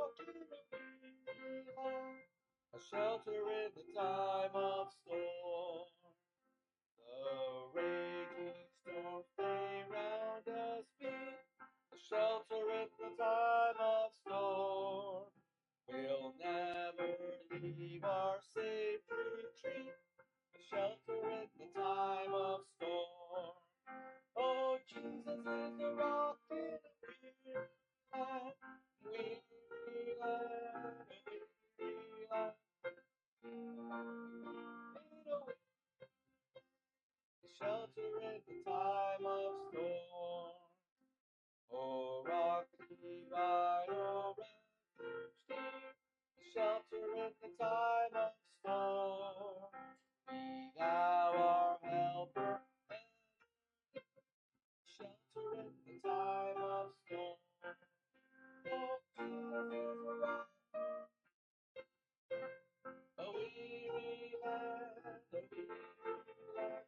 a shelter in the time of storm. The raging storms may round us beat, a shelter in the time of storm. We'll never leave our safe retreat, a shelter in the time of storm. Oh, Jesus is the rock in a weary land, weary land, weary land. A shelter in the time of storm. Oh, rock divine, oh, refuge deep, shelter in the time of storm. Be thou our helper, shelter in the time of storm. Oh, Jesus, rock, a weary land, a weary land.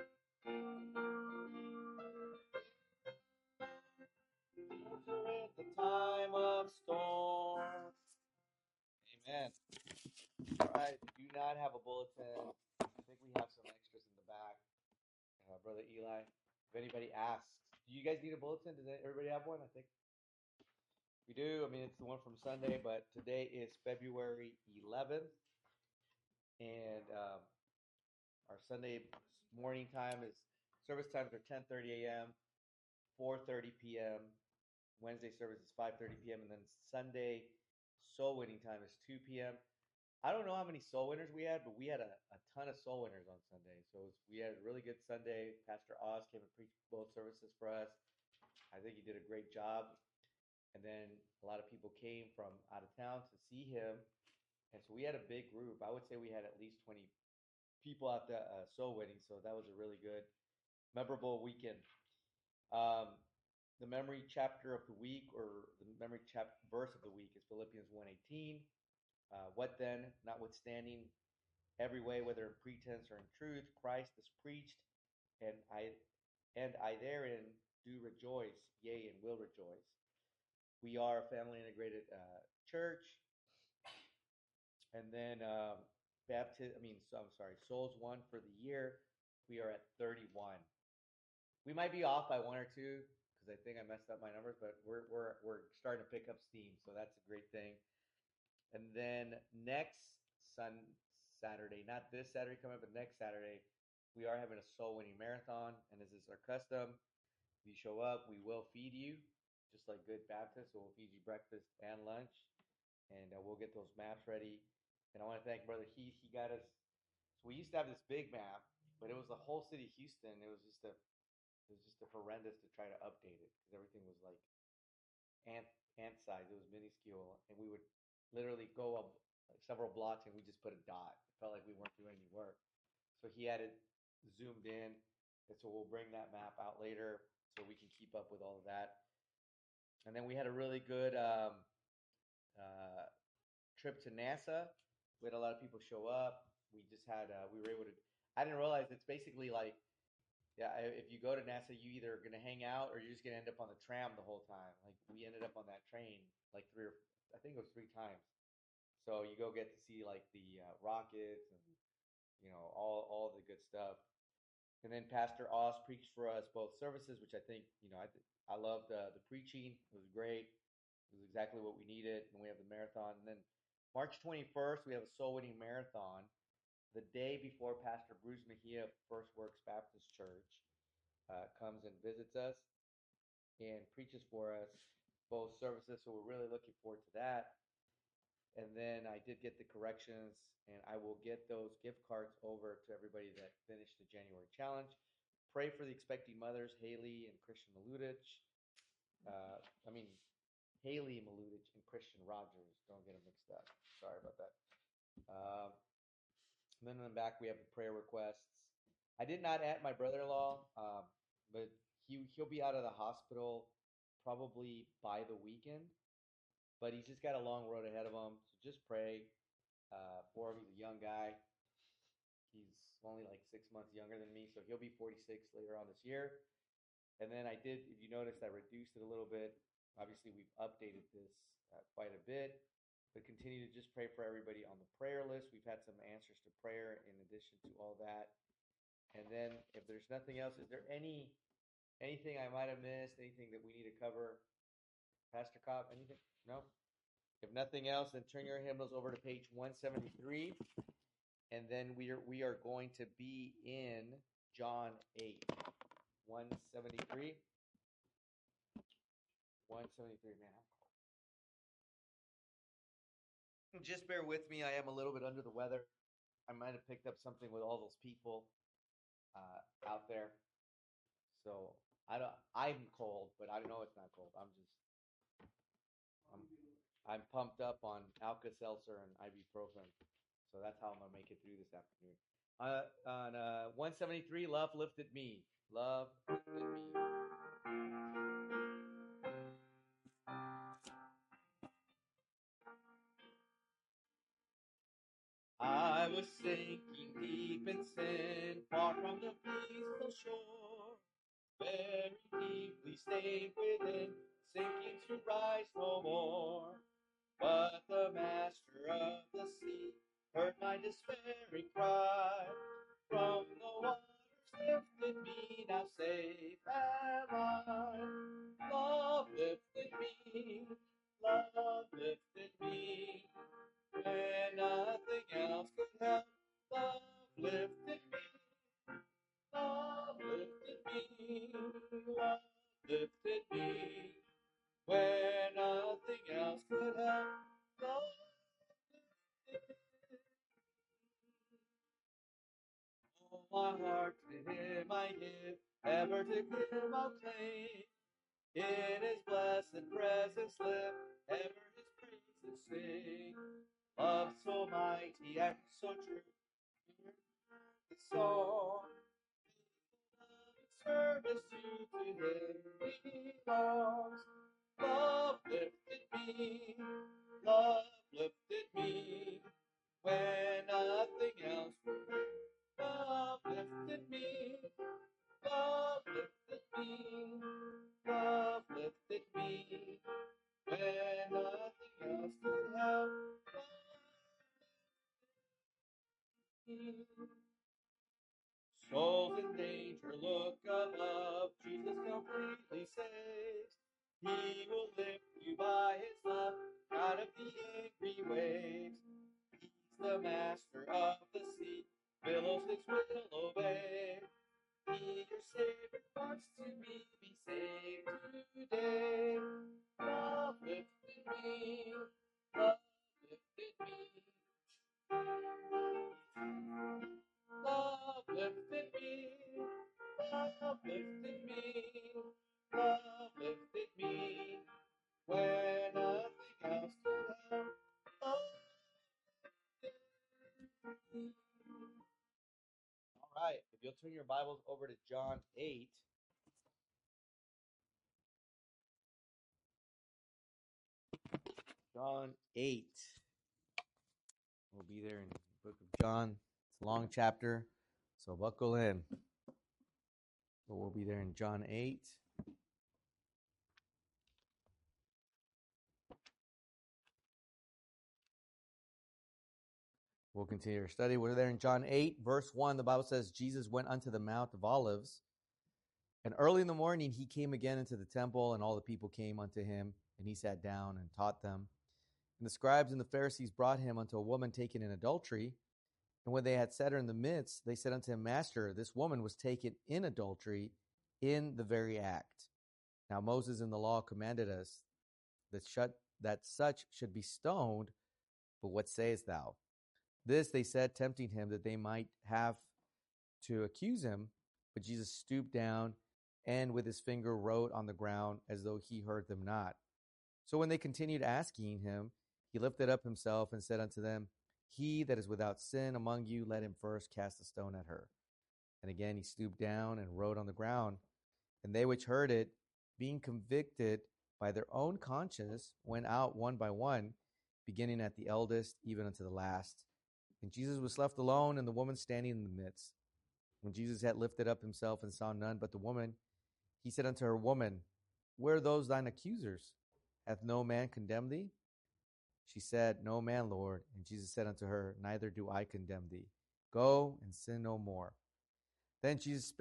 Shelter in the time of storm. Amen. All right, we do not have a bulletin. I think we have some extras in the back. Brother Eli, if anybody asks, do you guys need a bulletin? Does everybody have one? I think we do. I mean, it's the one from Sunday, but today is February 11th, and our Sunday morning time is service times are 10:30 a.m., 4:30 p.m. Wednesday service is 5:30 p.m., and then Sunday soul winning time is 2 p.m. I don't know how many soul winners we had, but we had a ton of soul winners on Sunday. So we had a really good Sunday. Pastor Oz came and preached both services for us. I think he did a great job. And then a lot of people came from out of town to see him. And so we had a big group. I would say we had at least 20 people out there soul winning. So that was a really good, memorable weekend. Um, the memory chapter of the week, or the memory verse of the week, is Philippians 1:18. What then, notwithstanding every way, whether in pretense or in truth, Christ is preached, and I therein do rejoice, yea, and will rejoice. We are a family integrated church, and then souls won for the year. We are at 31. We might be off by one or two because I think I messed up my numbers, but we're starting to pick up steam, so that's a great thing. And then next Saturday, not this Saturday coming up, but next Saturday, we are having a soul winning marathon. And as is our custom, if you show up, we will feed you, just like good Baptists. So we'll feed you breakfast and lunch, and we'll get those maps ready. And I want to thank Brother Heath. He got us. So we used to have this big map, but it was the whole city of Houston. It was just a horrendous to try to update it because everything was like ant ant size. It was minuscule, and we would literally go up like several blocks and we just put a dot. It felt like we weren't doing any work. So he had it zoomed in, and so we'll bring that map out later so we can keep up with all of that. And then we had a really good uh, trip to NASA. We had a lot of people show up. We were able to. I didn't realize it's basically like, yeah, if you go to NASA, you either are going to hang out or you're just going to end up on the tram the whole time. Like we ended up on that train like I think it was 3 times. So you go get to see like the rockets and all the good stuff. And then Pastor Oz preached for us both services, which I think I loved the preaching. It was great. It was exactly what we needed. And we have the marathon. And then March 21st, we have a soul winning marathon. The day before Pastor Bruce Mejia of First Works Baptist Church comes and visits us and preaches for us both services. So we're really looking forward to that. And then I did get the corrections, and I will get those gift cards over to everybody that finished the January challenge. Pray for the expecting mothers, Haley and Christian Maludich. Uh, I mean, Haley Maludich and Christian Rogers. Don't get them mixed up. Sorry about that. Um, and then in the back, we have the prayer requests. I did not add my brother-in-law, but he'll be out of the hospital probably by the weekend. But he's just got a long road ahead of him. So just pray for him. He's a young guy. He's only like 6 months younger than me, so he'll be 46 later on this year. And then I did, if you noticed, I reduced it a little bit. Obviously, we've updated this quite a bit. but continue to just pray for everybody on the prayer list. We've had some answers to prayer in addition to all that. And then if there's nothing else, is there anything I might have missed? Anything that we need to cover? Pastor Cobb, anything? No? If nothing else, then turn your hymnals over to page 173. And then we are going to be in John 8. 173. 173, man. Just bear with me. I am a little bit under the weather. I might have picked up something with all those people out there. So I'm cold, but I know it's not cold. I'm pumped up on Alka-Seltzer and ibuprofen. So that's how I'm gonna make it through this afternoon. On 173, love lifted me. Love lifted me. I was sinking deep in sin, far from the peaceful shore, very deeply stayed within, sinking to rise no more. But the master of the sea heard my despairing cry. From the waters lifted me, now safe am I. Love lifted me, love lifted me. When nothing else could help, love lifted me, love lifted me, love lifted me. When nothing else could help, love lifted me. Oh, my heart to him I give, ever to him I'll claim. In his blessed presence live, ever his praises sing. Love so mighty and so true, the song. Service to him belongs. Love lifted me, love lifted me. When nothing else would do, love lifted me, love lifted me, love lifted me. When nothing else could help, souls in danger, look above. Jesus completely saves. He will lift you by his love out of the angry waves. He's the master of the sea, billows his will obey. He, your Savior, wants to be saved today. Love lifted me, love lifted me. Love lifted me, love lifted me, love lifted me. When nothing else could help, love lifted me. All right, if you'll turn your Bibles over to John 8. John 8. We'll be there in the book of John. It's a long chapter, so buckle in. But we'll be there in John 8. We'll continue our study. We're there in John 8, verse 1. The Bible says, Jesus went unto the Mount of Olives, and early in the morning he came again into the temple, and all the people came unto him, and he sat down and taught them. And the scribes and the Pharisees brought him unto a woman taken in adultery. And when they had set her in the midst, they said unto him, Master, this woman was taken in adultery in the very act. Now Moses in the law commanded us that such should be stoned, but what sayest thou? This they said, tempting him, that they might have to accuse him. But Jesus stooped down and with his finger wrote on the ground as though he heard them not. So when they continued asking him, he lifted up himself and said unto them, He that is without sin among you, let him first cast a stone at her. And again he stooped down and wrote on the ground. And they which heard it, being convicted by their own conscience, went out one by one, beginning at the eldest, even unto the last. And Jesus was left alone, and the woman standing in the midst. When Jesus had lifted up himself and saw none but the woman, he said unto her, Woman, where are those thine accusers? Hath no man condemned thee? She said, No man, Lord. And Jesus said unto her, Neither do I condemn thee. Go and sin no more. Then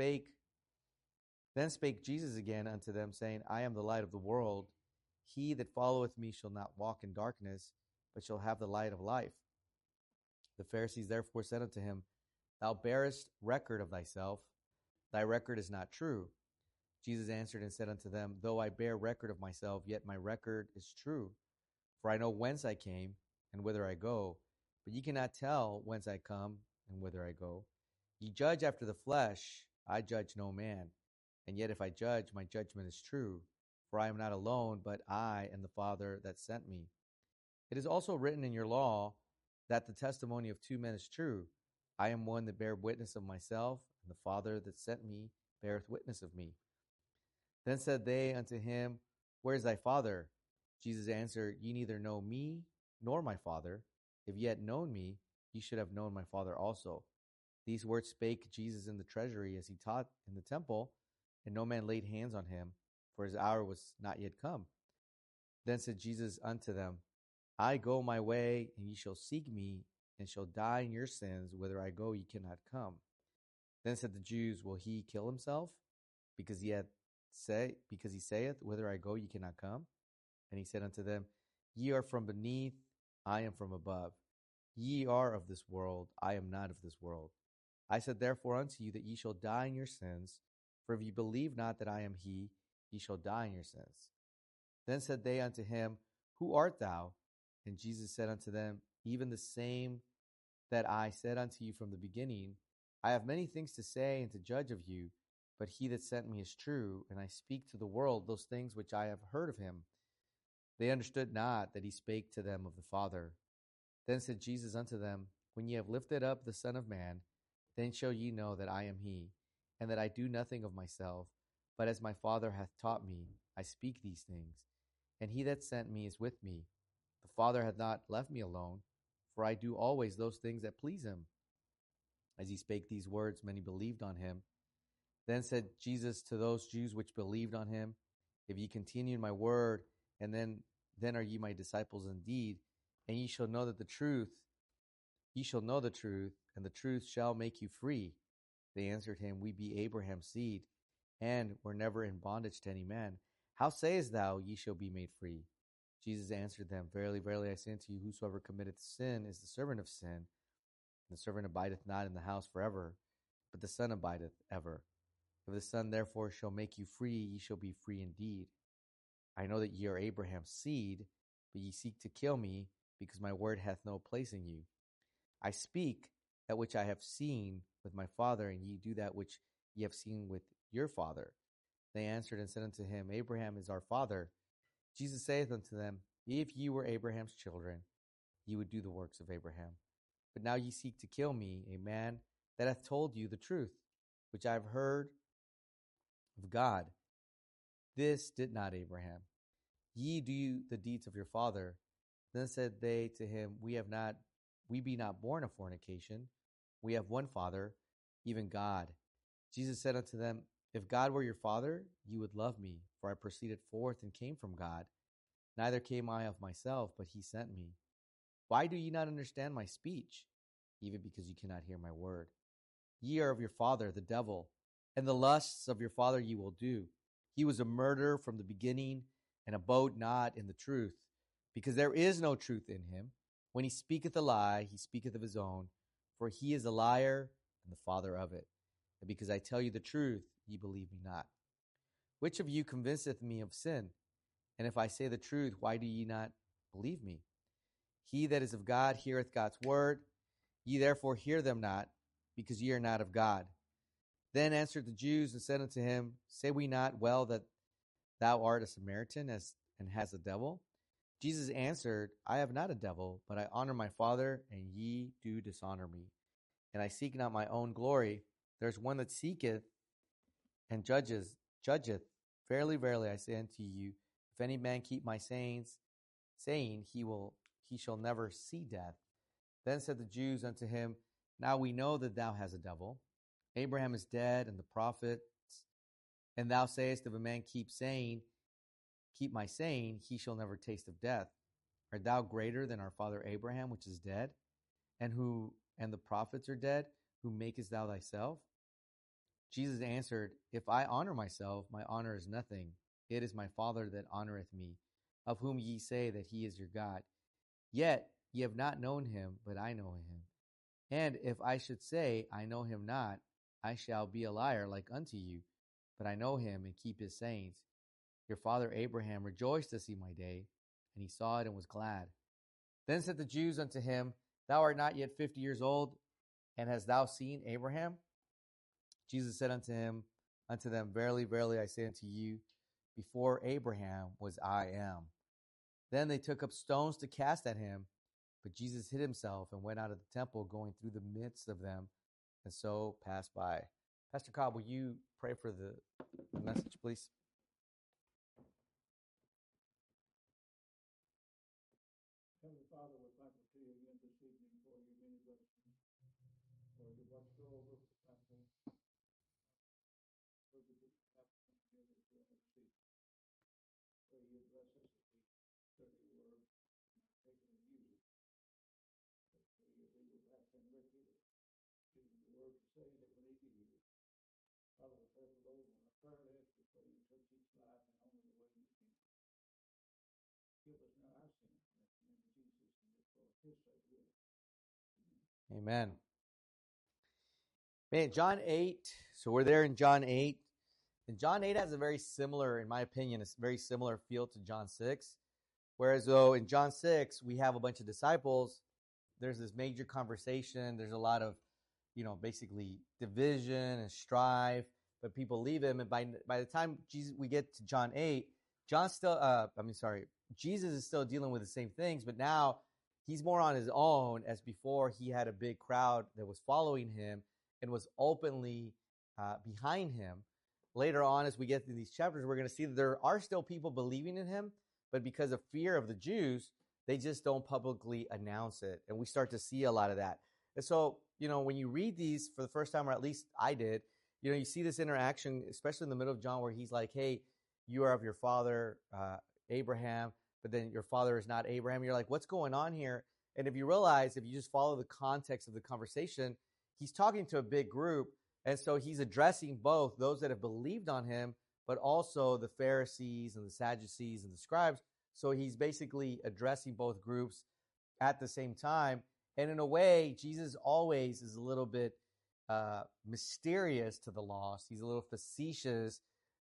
spake Jesus again unto them, saying, I am the light of the world. He that followeth me shall not walk in darkness, but shall have the light of life. The Pharisees therefore said unto him, Thou bearest record of thyself. Thy record is not true. Jesus answered and said unto them, Though I bear record of myself, yet my record is true. For I know whence I came, and whither I go. But ye cannot tell whence I come, and whither I go. Ye judge after the flesh. I judge no man. And yet if I judge, my judgment is true. For I am not alone, but I and the Father that sent me. It is also written in your law that the testimony of two men is true. I am one that bear witness of myself, and the Father that sent me beareth witness of me. Then said they unto him, Where is thy Father? Jesus answered, Ye neither know me nor my Father. If ye had known me, ye should have known my Father also. These words spake Jesus in the treasury as he taught in the temple, and no man laid hands on him, for his hour was not yet come. Then said Jesus unto them, I go my way, and ye shall seek me, and shall die in your sins. Whither I go, ye cannot come. Then said the Jews, Will he kill himself? Because he saith, Whither I go, ye cannot come. And he said unto them, Ye are from beneath, I am from above. Ye are of this world, I am not of this world. I said therefore unto you that ye shall die in your sins, for if ye believe not that I am he, ye shall die in your sins. Then said they unto him, Who art thou? And Jesus said unto them, Even the same that I said unto you from the beginning. I have many things to say and to judge of you, but he that sent me is true, and I speak to the world those things which I have heard of him. They understood not that he spake to them of the Father. Then said Jesus unto them, When ye have lifted up the Son of Man, then shall ye know that I am he, and that I do nothing of myself, but as my Father hath taught me, I speak these things. And he that sent me is with me. The Father hath not left me alone, for I do always those things that please him. As he spake these words, many believed on him. Then said Jesus to those Jews which believed on him, If ye continue in my word, and then are ye my disciples indeed, and ye shall know the truth, and the truth shall make you free. They answered him, We be Abraham's seed, and were never in bondage to any man. How sayest thou, Ye shall be made free? Jesus answered them, Verily, verily, I say unto you, whosoever committeth sin is the servant of sin. The servant abideth not in the house forever, but the Son abideth ever. If the Son therefore shall make you free, ye shall be free indeed. I know that ye are Abraham's seed, but ye seek to kill me, because my word hath no place in you. I speak that which I have seen with my father, and ye do that which ye have seen with your father. They answered and said unto him, Abraham is our father. Jesus saith unto them, If ye were Abraham's children, ye would do the works of Abraham. But now ye seek to kill me, a man that hath told you the truth, which I have heard of God. This did not Abraham. Ye do the deeds of your father. Then said they to him, We be not born of fornication. We have one Father, even God. Jesus said unto them, If God were your Father, ye would love me, for I proceeded forth and came from God. Neither came I of myself, but he sent me. Why do ye not understand my speech? Even because ye cannot hear my word. Ye are of your father, the devil, and the lusts of your father ye will do. He was a murderer from the beginning, and abode not in the truth, because there is no truth in him. When he speaketh a lie, he speaketh of his own, for he is a liar and the father of it. And because I tell you the truth, ye believe me not. Which of you convinceth me of sin? And if I say the truth, why do ye not believe me? He that is of God heareth God's word. Ye therefore hear them not, because ye are not of God. Then answered the Jews and said unto him, Say we not well that thou art a Samaritan and hast a devil? Jesus answered, I have not a devil, but I honor my Father, and ye do dishonor me. And I seek not my own glory. There is one that seeketh and judgeth. Verily, verily, I say unto you, if any man keep my saying, he shall never see death. Then said the Jews unto him, Now we know that thou hast a devil. Abraham is dead, and the prophets, and thou sayest, if a man keep my saying, he shall never taste of death. art thou greater than our father Abraham, which is dead, and the prophets are dead? Who makest thou thyself? Jesus answered, If I honor myself, my honor is nothing. It is my Father that honoreth me, of whom ye say that he is your God. Yet ye have not known him, but I know him. And if I should say, I know him not, I shall be a liar like unto you. But I know him and keep his sayings. Your father Abraham rejoiced to see my day, and he saw it and was glad. Then said the Jews unto him, Thou art not yet 50 years old, and hast thou seen Abraham? Jesus said unto them, Verily, verily, I say unto you, before Abraham was I am. Then they took up stones to cast at him, but Jesus hid himself and went out of the temple, going through the midst of them, and so passed by. Pastor Cobb, will you pray for the message, please? Heavenly Father, we're thankful to you again this evening for your many blessings. Lord, you watched over the temple. Lord, we just have to come together to our seat. Pray you bless us as we study your word and take it and use it. Pray you be with Pastor Ricky, give him the word to say that we need to hear. Father, we pray for those on our prayer list. We pray you touch each life and only the way you can. Give us now our sin. In the name of Jesus, and for his sake, will. Amen. Man, John 8. So we're there in John 8. And John 8 has a very similar, in my opinion, a very similar feel to John 6. Whereas though in John 6, we have a bunch of disciples, there's this major conversation. There's a lot of, basically division and strife, but people leave him. And by the time we get to John 8, Jesus is still dealing with the same things, but now he's more on his own, as before he had a big crowd that was following him and was openly behind him. Later on, as we get through these chapters, we're going to see that there are still people believing in him, but because of fear of the Jews, they just don't publicly announce it. And we start to see a lot of that. And so, when you read these for the first time, or at least I did, you see this interaction, especially in the middle of John, where he's like, hey, you are of your father, Abraham, but then your father is not Abraham. You're like, what's going on here? And if you realize, if you just follow the context of the conversation, he's talking to a big group. And so he's addressing both those that have believed on him, but also the Pharisees and the Sadducees and the scribes. So he's basically addressing both groups at the same time. And in a way, Jesus always is a little bit mysterious to the lost. He's a little facetious.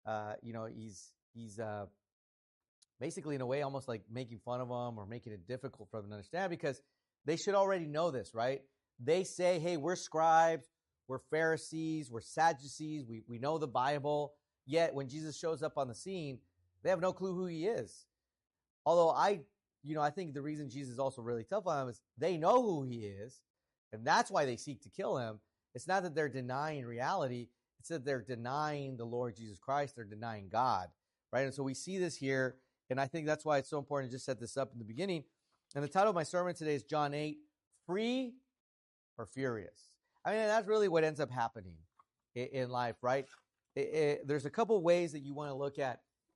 He's basically, in a way, almost like making fun of them or making it difficult for them to understand, because they should already know this, right? They say, hey, we're scribes, we're Pharisees, we're Sadducees, we know the Bible. Yet when Jesus shows up on the scene, they have no clue who he is. Although I think the reason Jesus is also really tough on them is they know who he is, and that's why they seek to kill him. It's not that they're denying reality. It's that they're denying the Lord Jesus Christ. They're denying God, right? And so we see this here, and I think that's why it's so important to just set this up in the beginning. And the title of my sermon today is John 8, Free or Furious? I mean, that's really what ends up happening in life, right? There's a couple ways that you want to look at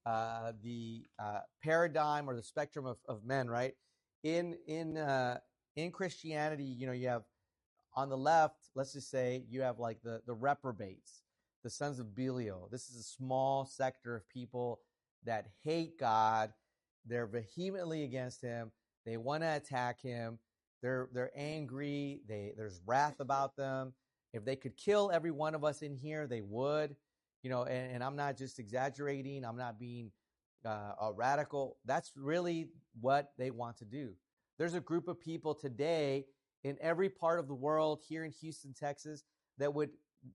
the paradigm or the spectrum of men, right? In Christianity, you have on the left, let's just say you have like the reprobates, the sons of Belial. This is a small sector of people that hate God. They're vehemently against him. They want to attack him. They're angry. There's wrath about them. If they could kill every one of us in here, they would. And I'm not just exaggerating. I'm not being a radical. That's really what they want to do. There's a group of people today in every part of the world, here in Houston, Texas, that would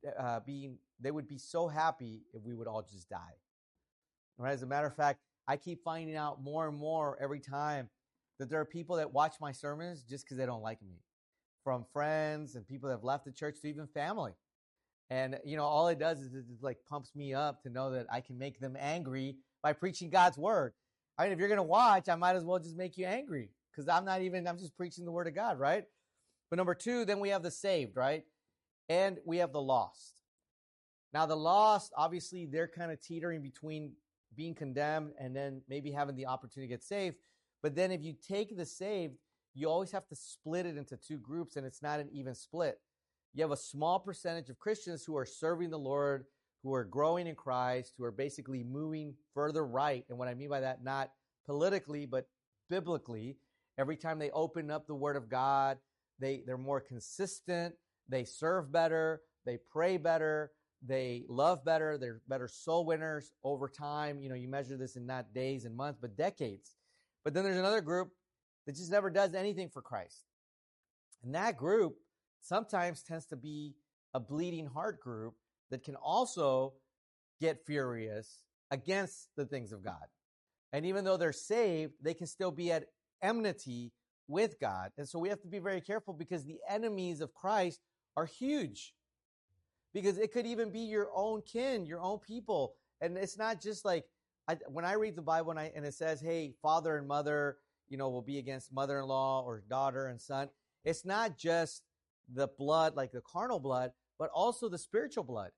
be so happy if we would all just die. Right? As a matter of fact, I keep finding out more and more every time that there are people that watch my sermons just because they don't like me, from friends and people that have left the church to even family. And, all it does is it like pumps me up to know that I can make them angry by preaching God's word. I mean, if you're going to watch, I might as well just make you angry, because I'm just preaching the word of God, right? But number two, then we have the saved, right? And we have the lost. Now, the lost, obviously, they're kind of teetering between being condemned and then maybe having the opportunity to get saved. But then if you take the saved, you always have to split it into two groups, and it's not an even split. You have a small percentage of Christians who are serving the Lord, who are growing in Christ, who are basically moving further right. And what I mean by that, not politically, but biblically. Every time they open up the Word of God, they're more consistent, they serve better, they pray better, they love better, they're better soul winners over time. You measure this in not days and months, but decades. But then there's another group that just never does anything for Christ. And that group sometimes tends to be a bleeding heart group that can also get furious against the things of God. And even though they're saved, they can still be at enmity with God. And so we have to be very careful, because the enemies of Christ are huge. Because it could even be your own kin, your own people. And it's not just like, when I read the Bible and it says, hey, father and mother, will be against mother-in-law or daughter and son. It's not just the blood, like the carnal blood, but also the spiritual blood.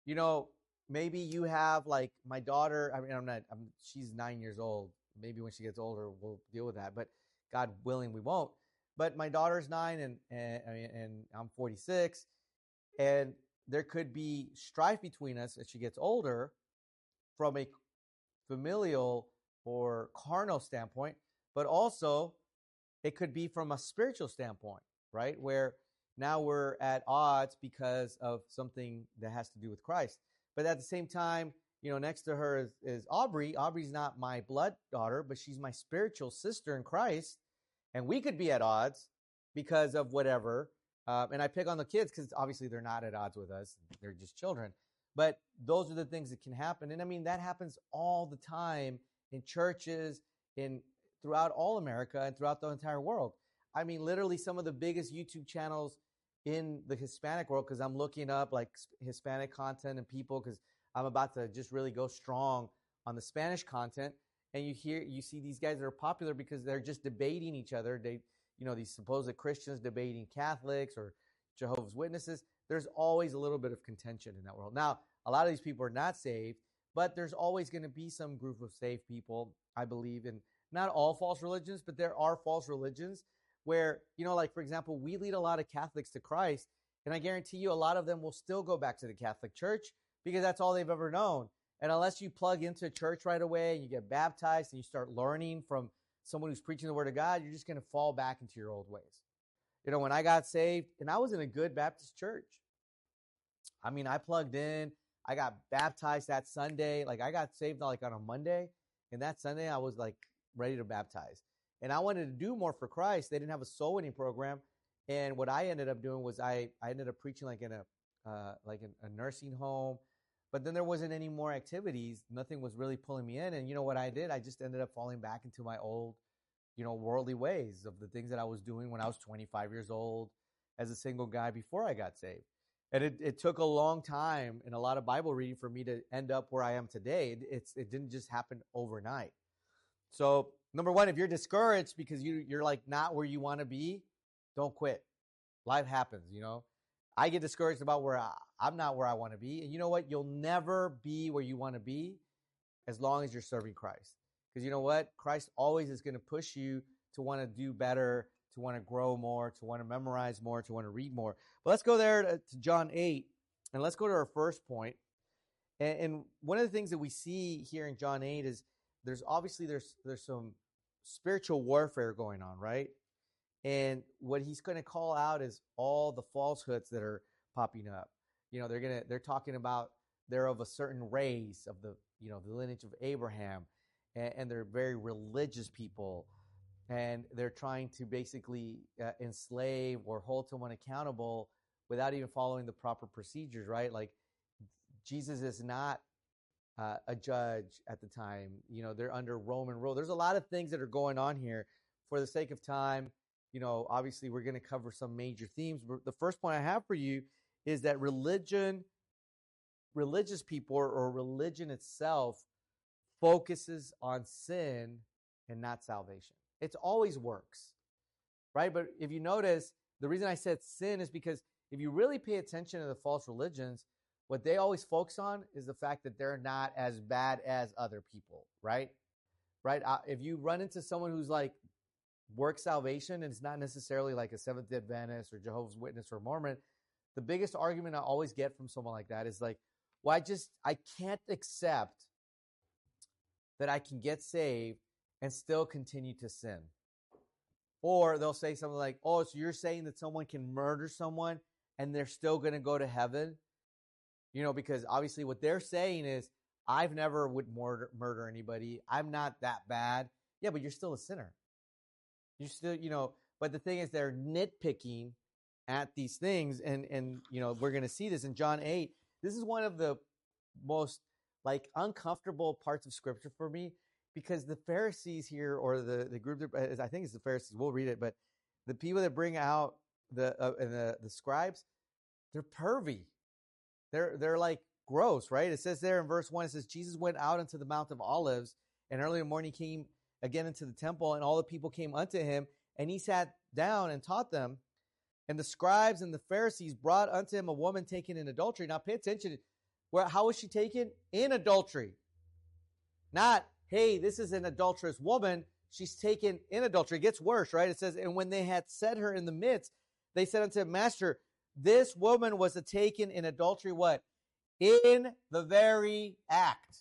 Maybe you have, like, my daughter. I mean, she's 9 years old. Maybe when she gets older, we'll deal with that. But God willing, we won't. But my daughter's 9 and I'm 46. And there could be strife between us as she gets older from a familial or carnal standpoint, but also it could be from a spiritual standpoint, right? Where now we're at odds because of something that has to do with Christ. But at the same time, next to her is Aubrey. Aubrey's not my blood daughter, but she's my spiritual sister in Christ. And we could be at odds because of whatever. And I pick on the kids because obviously they're not at odds with us. They're just children. But those are the things that can happen. And I mean, that happens all the time in churches, throughout all America and throughout the entire world. I mean, literally some of the biggest YouTube channels in the Hispanic world, because I'm looking up like Hispanic content and people, because I'm about to just really go strong on the Spanish content. And you see these guys that are popular because they're just debating each other. These supposed Christians debating Catholics or Jehovah's Witnesses. There's always a little bit of contention in that world. Now, a lot of these people are not saved, but there's always going to be some group of saved people, I believe, in not all false religions, but there are false religions where, like, for example, we lead a lot of Catholics to Christ, and I guarantee you a lot of them will still go back to the Catholic Church because that's all they've ever known. And unless you plug into a church right away and you get baptized and you start learning from someone who's preaching the Word of God, you're just going to fall back into your old ways. When I got saved, and I was in a good Baptist church. I mean, I plugged in. I got baptized that Sunday. Like, I got saved like on a Monday, and that Sunday I was like ready to baptize. And I wanted to do more for Christ. They didn't have a soul winning program. And what I ended up doing was I ended up preaching like in a nursing home. But then there wasn't any more activities. Nothing was really pulling me in. And you know what I did? I just ended up falling back into my old, worldly ways of the things that I was doing when I was 25 years old as a single guy before I got saved. And it took a long time and a lot of Bible reading for me to end up where I am today. It didn't just happen overnight. So, number one, if you're discouraged because you're like not where you want to be, don't quit. Life happens, I get discouraged about where I'm not where I want to be. And you know what? You'll never be where you want to be as long as you're serving Christ. Because you know what? Christ always is going to push you to want to do better, to want to grow more, to want to memorize more, to want to read more. But let's go there to John 8, and let's go to our first point. And one of the things that we see here in John 8 is there's some spiritual warfare going on, right? And what he's going to call out is all the falsehoods that are popping up. They're talking about they're of a certain race of the lineage of Abraham, and they're very religious people, and they're trying to basically enslave or hold someone accountable without even following the proper procedures, right? Like, Jesus is not a judge at the time. They're under Roman rule. There's a lot of things that are going on here. For the sake of time, obviously we're going to cover some major themes. But the first point I have for you is that religious people or religion itself focuses on sin and not salvation. It's always works, right? But if you notice, the reason I said sin is because if you really pay attention to the false religions, what they always focus on is the fact that they're not as bad as other people, right? right? If you run into someone who's like work salvation, and it's not necessarily like a Seventh-day Adventist or Jehovah's Witness or Mormon, the biggest argument I always get from someone like that is like, well, I can't accept that I can get saved and still continue to sin. Or they'll say something like, oh, so you're saying that someone can murder someone and they're still going to go to heaven? You know, because obviously what they're saying is, I've never would murder anybody. I'm not that bad. Yeah, but you're still a sinner. You're still, but the thing is they're nitpicking at these things. And we're going to see this in John 8. This is one of the most like uncomfortable parts of scripture for me, because the Pharisees here, or the group that, I think it's the Pharisees, we'll read it, but the people that bring out the scribes, they're pervy. They're like gross, right? It says there in verse 1, it says, Jesus went out into the Mount of Olives, and early in the morning came again into the temple, and all the people came unto him, and he sat down and taught them. And the scribes and the Pharisees brought unto him a woman taken in adultery. Now pay attention. How was she taken? In adultery. Not, hey, this is an adulterous woman. She's taken in adultery. It gets worse, right? It says, and when they had set her in the midst, they said unto him, Master, this woman was taken in adultery, what? In the very act.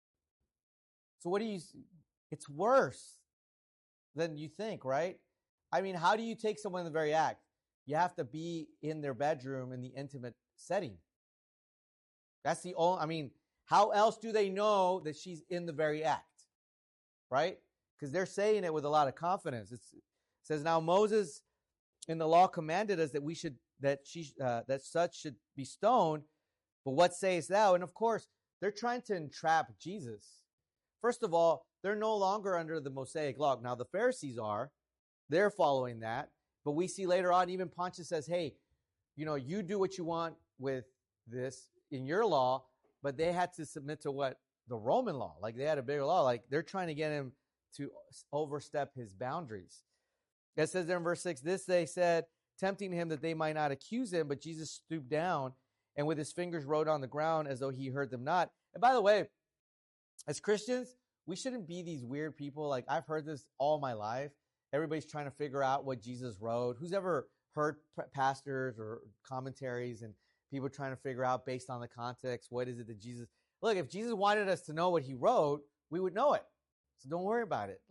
So it's worse than you think, right? I mean, how do you take someone in the very act? You have to be in their bedroom in the intimate setting. That's the only, how else do they know that she's in the very act? Right? Because they're saying it with a lot of confidence. It says, now Moses in the law commanded us that such should be stoned. But what sayest thou? And of course, they're trying to entrap Jesus. First of all, they're no longer under the Mosaic law. Now the Pharisees are. They're following that. But we see later on, even Pontius says, hey, you do what you want with this in your law, but they had to submit to what? The Roman law. Like they had a bigger law. Like they're trying to get him to overstep his boundaries. It says there in verse 6, this they said, tempting him that they might not accuse him, but Jesus stooped down and with his fingers wrote on the ground as though he heard them not. And by the way, as Christians, we shouldn't be these weird people. Like I've heard this all my life. Everybody's trying to figure out what Jesus wrote. Who's ever heard pastors or commentaries and people trying to figure out based on the context, what is it that Jesus... Look, if Jesus wanted us to know what he wrote, we would know it. So don't worry about it.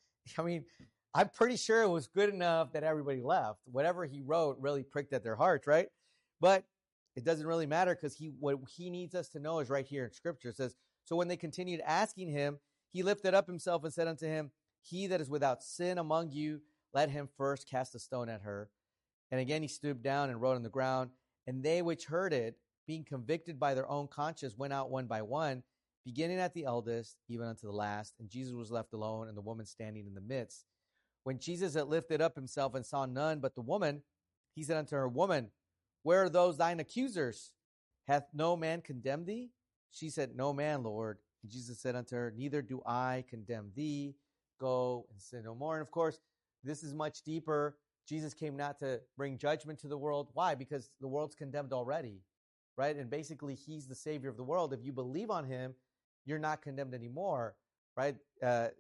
I'm pretty sure it was good enough that everybody left. Whatever he wrote really pricked at their hearts, right? But it doesn't really matter, because what he needs us to know is right here in Scripture. It says, so when they continued asking him, he lifted up himself and said unto him, he that is without sin among you, let him first cast a stone at her. And again he stooped down and wrote on the ground. And they which heard it, being convicted by their own conscience, went out one by one, beginning at the eldest, even unto the last. And Jesus was left alone, and the woman standing in the midst. When Jesus had lifted up himself and saw none but the woman, he said unto her, Woman, where are those thine accusers? Hath no man condemned thee? She said, No man, Lord. And Jesus said unto her, Neither do I condemn thee. Go and sin no more. And of course, this is much deeper. Jesus came not to bring judgment to the world. Why? Because the world's condemned already, right? And basically, he's the Savior of the world. If you believe on him, you're not condemned anymore, right? That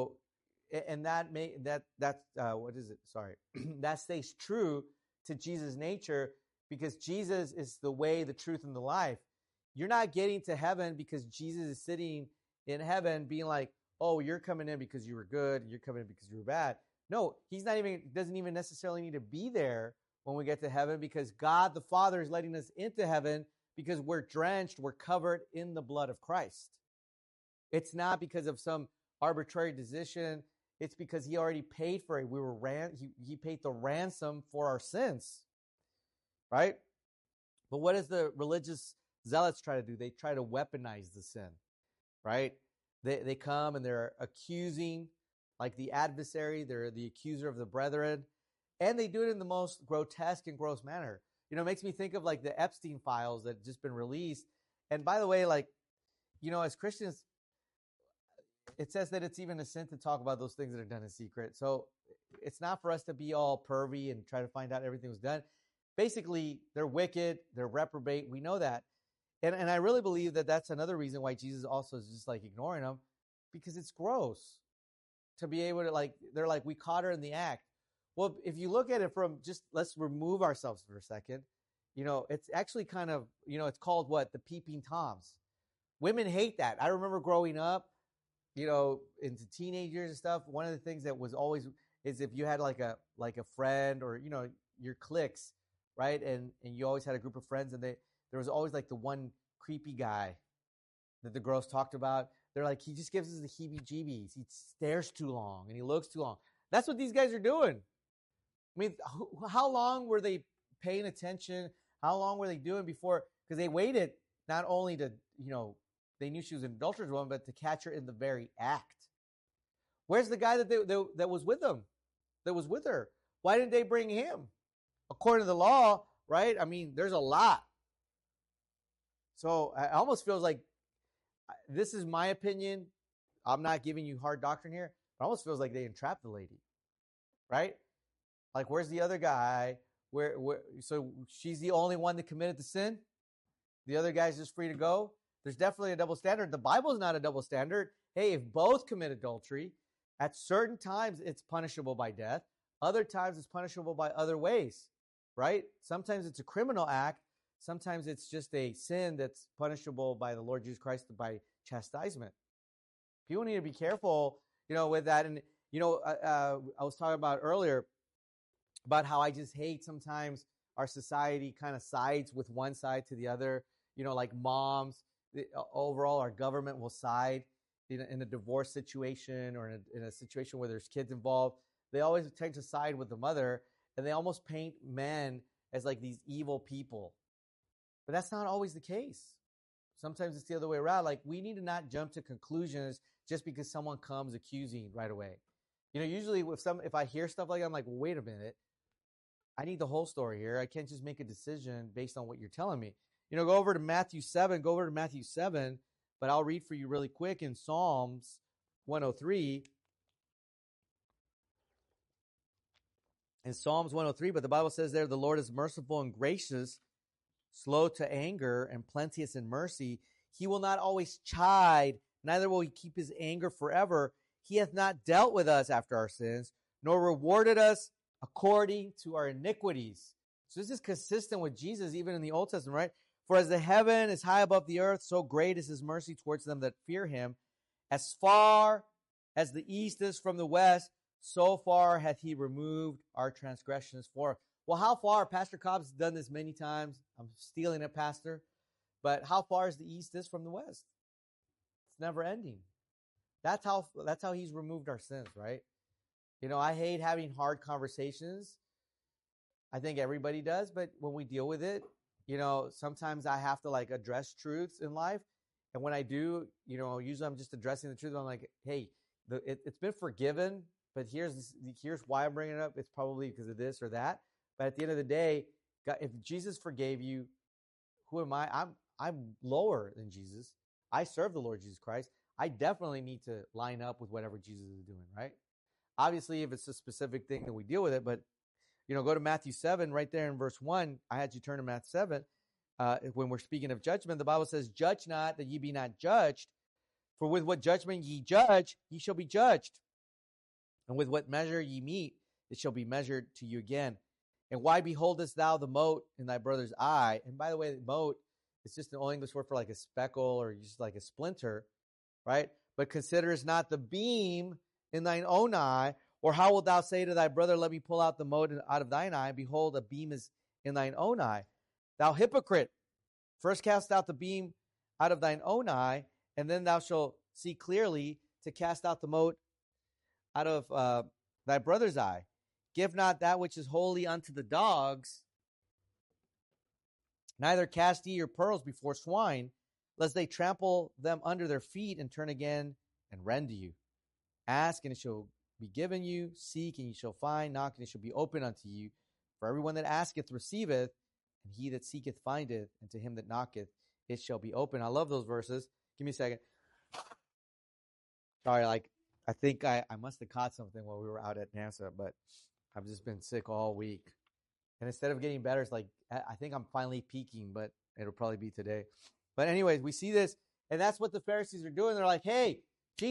stays true to Jesus' nature, because Jesus is the way, the truth, and the life. You're not getting to heaven because Jesus is sitting in heaven being like, oh, you're coming in because you were good, and you're coming in because you were bad. No, doesn't even necessarily need to be there when we get to heaven, because God the Father is letting us into heaven because we're drenched, we're covered in the blood of Christ. It's not because of some arbitrary decision. It's because he already paid for it. He paid the ransom for our sins, right? But what does the religious zealots try to do? They try to weaponize the sin, right? They come and they're accusing, like the adversary. They're the accuser of the brethren. And they do it in the most grotesque and gross manner. It makes me think of like the Epstein files that just been released. And by the way, as Christians, it says that it's even a sin to talk about those things that are done in secret. So it's not for us to be all pervy and try to find out everything was done. Basically, they're wicked, they're reprobate. We know that. And I really believe that that's another reason why Jesus also is just like ignoring them, because it's gross. to be able to, like, they're like, we caught her in the act. Well, if you look at it from just, let's remove ourselves for a second, it's actually kind of, it's called what? The peeping Toms. Women hate that. I remember growing up, into teenage years and stuff. One of the things that was always is if you had like a friend or, your cliques, right? And you always had a group of friends, and there was always like the one creepy guy that the girls talked about. They're like, he just gives us the heebie-jeebies. He stares too long and he looks too long. That's what these guys are doing. I mean, how long were they paying attention? How long were they doing before? Because they waited not only to, they knew she was an adulterous woman, but to catch her in the very act. Where's the guy that was with them? That was with her? Why didn't they bring him? According to the law, right? I mean, there's a lot. So it almost feels like, this is my opinion. I'm not giving you hard doctrine here. It almost feels like they entrapped the lady, right? Like, where's the other guy? Where? So she's the only one that committed the sin. The other guy's just free to go. There's definitely a double standard. The Bible's not a double standard. Hey, if both commit adultery, at certain times it's punishable by death. Other times it's punishable by other ways, right? Sometimes it's a criminal act. Sometimes it's just a sin that's punishable by the Lord Jesus Christ by chastisement. People need to be careful, with that. And, I was talking about earlier about how I just hate sometimes our society kind of sides with one side to the other, like moms. Overall, our government will side in a divorce situation or in a situation where there's kids involved. They always tend to side with the mother, and they almost paint men as like these evil people. But that's not always the case. Sometimes it's the other way around. Like, we need to not jump to conclusions just because someone comes accusing right away. Usually if I hear stuff like that, I'm like, well, wait a minute. I need the whole story here. I can't just make a decision based on what you're telling me. Go over to Matthew 7, but I'll read for you really quick in Psalms 103. In Psalms 103, but the Bible says there, the Lord is merciful and gracious, slow to anger, and plenteous in mercy. He will not always chide, neither will he keep his anger forever. He hath not dealt with us after our sins, nor rewarded us according to our iniquities. So this is consistent with Jesus, even in the Old Testament, right? For as the heaven is high above the earth, so great is his mercy towards them that fear him. As far as the east is from the west, so far hath he removed our transgressions for. Well, how far? Pastor Cobb's done this many times. I'm stealing it, Pastor. But how far is the east is from the west? It's never ending. That's how he's removed our sins, right? I hate having hard conversations. I think everybody does, but when we deal with it, sometimes I have to like address truths in life. And when I do, usually I'm just addressing the truth. I'm like, hey, it's been forgiven, but here's why I'm bringing it up. It's probably because of this or that. But at the end of the day, God, if Jesus forgave you, who am I? I'm lower than Jesus. I serve the Lord Jesus Christ. I definitely need to line up with whatever Jesus is doing, right? Obviously, if it's a specific thing, then we deal with it. But, go to Matthew 7, right there in verse 1. I had you turn to Matthew 7. When we're speaking of judgment, the Bible says, judge not that ye be not judged. For with what judgment ye judge, ye shall be judged. And with what measure ye meet, it shall be measured to you again. And why beholdest thou the mote in thy brother's eye? And by the way, the mote is just an Old English word for like a speckle or just like a splinter, right? But considerest not the beam in thine own eye, or how wilt thou say to thy brother, let me pull out the mote out of thine eye? Behold, a beam is in thine own eye. Thou hypocrite, first cast out the beam out of thine own eye, and then thou shalt see clearly to cast out the mote out of thy brother's eye. Give not that which is holy unto the dogs, neither cast ye your pearls before swine, lest they trample them under their feet and turn again and rend you. Ask, and it shall be given you. Seek, and ye shall find. Knock, and it shall be opened unto you. For everyone that asketh receiveth, and he that seeketh findeth, and to him that knocketh it shall be open. I love those verses. Give me a second. Sorry, I think I must have caught something while we were out at NASA, but I've just been sick all week. And instead of getting better, it's like, I think I'm finally peaking, but it'll probably be today. But anyways, we see this, and that's what the Pharisees are doing. They're like, hey, Jesus,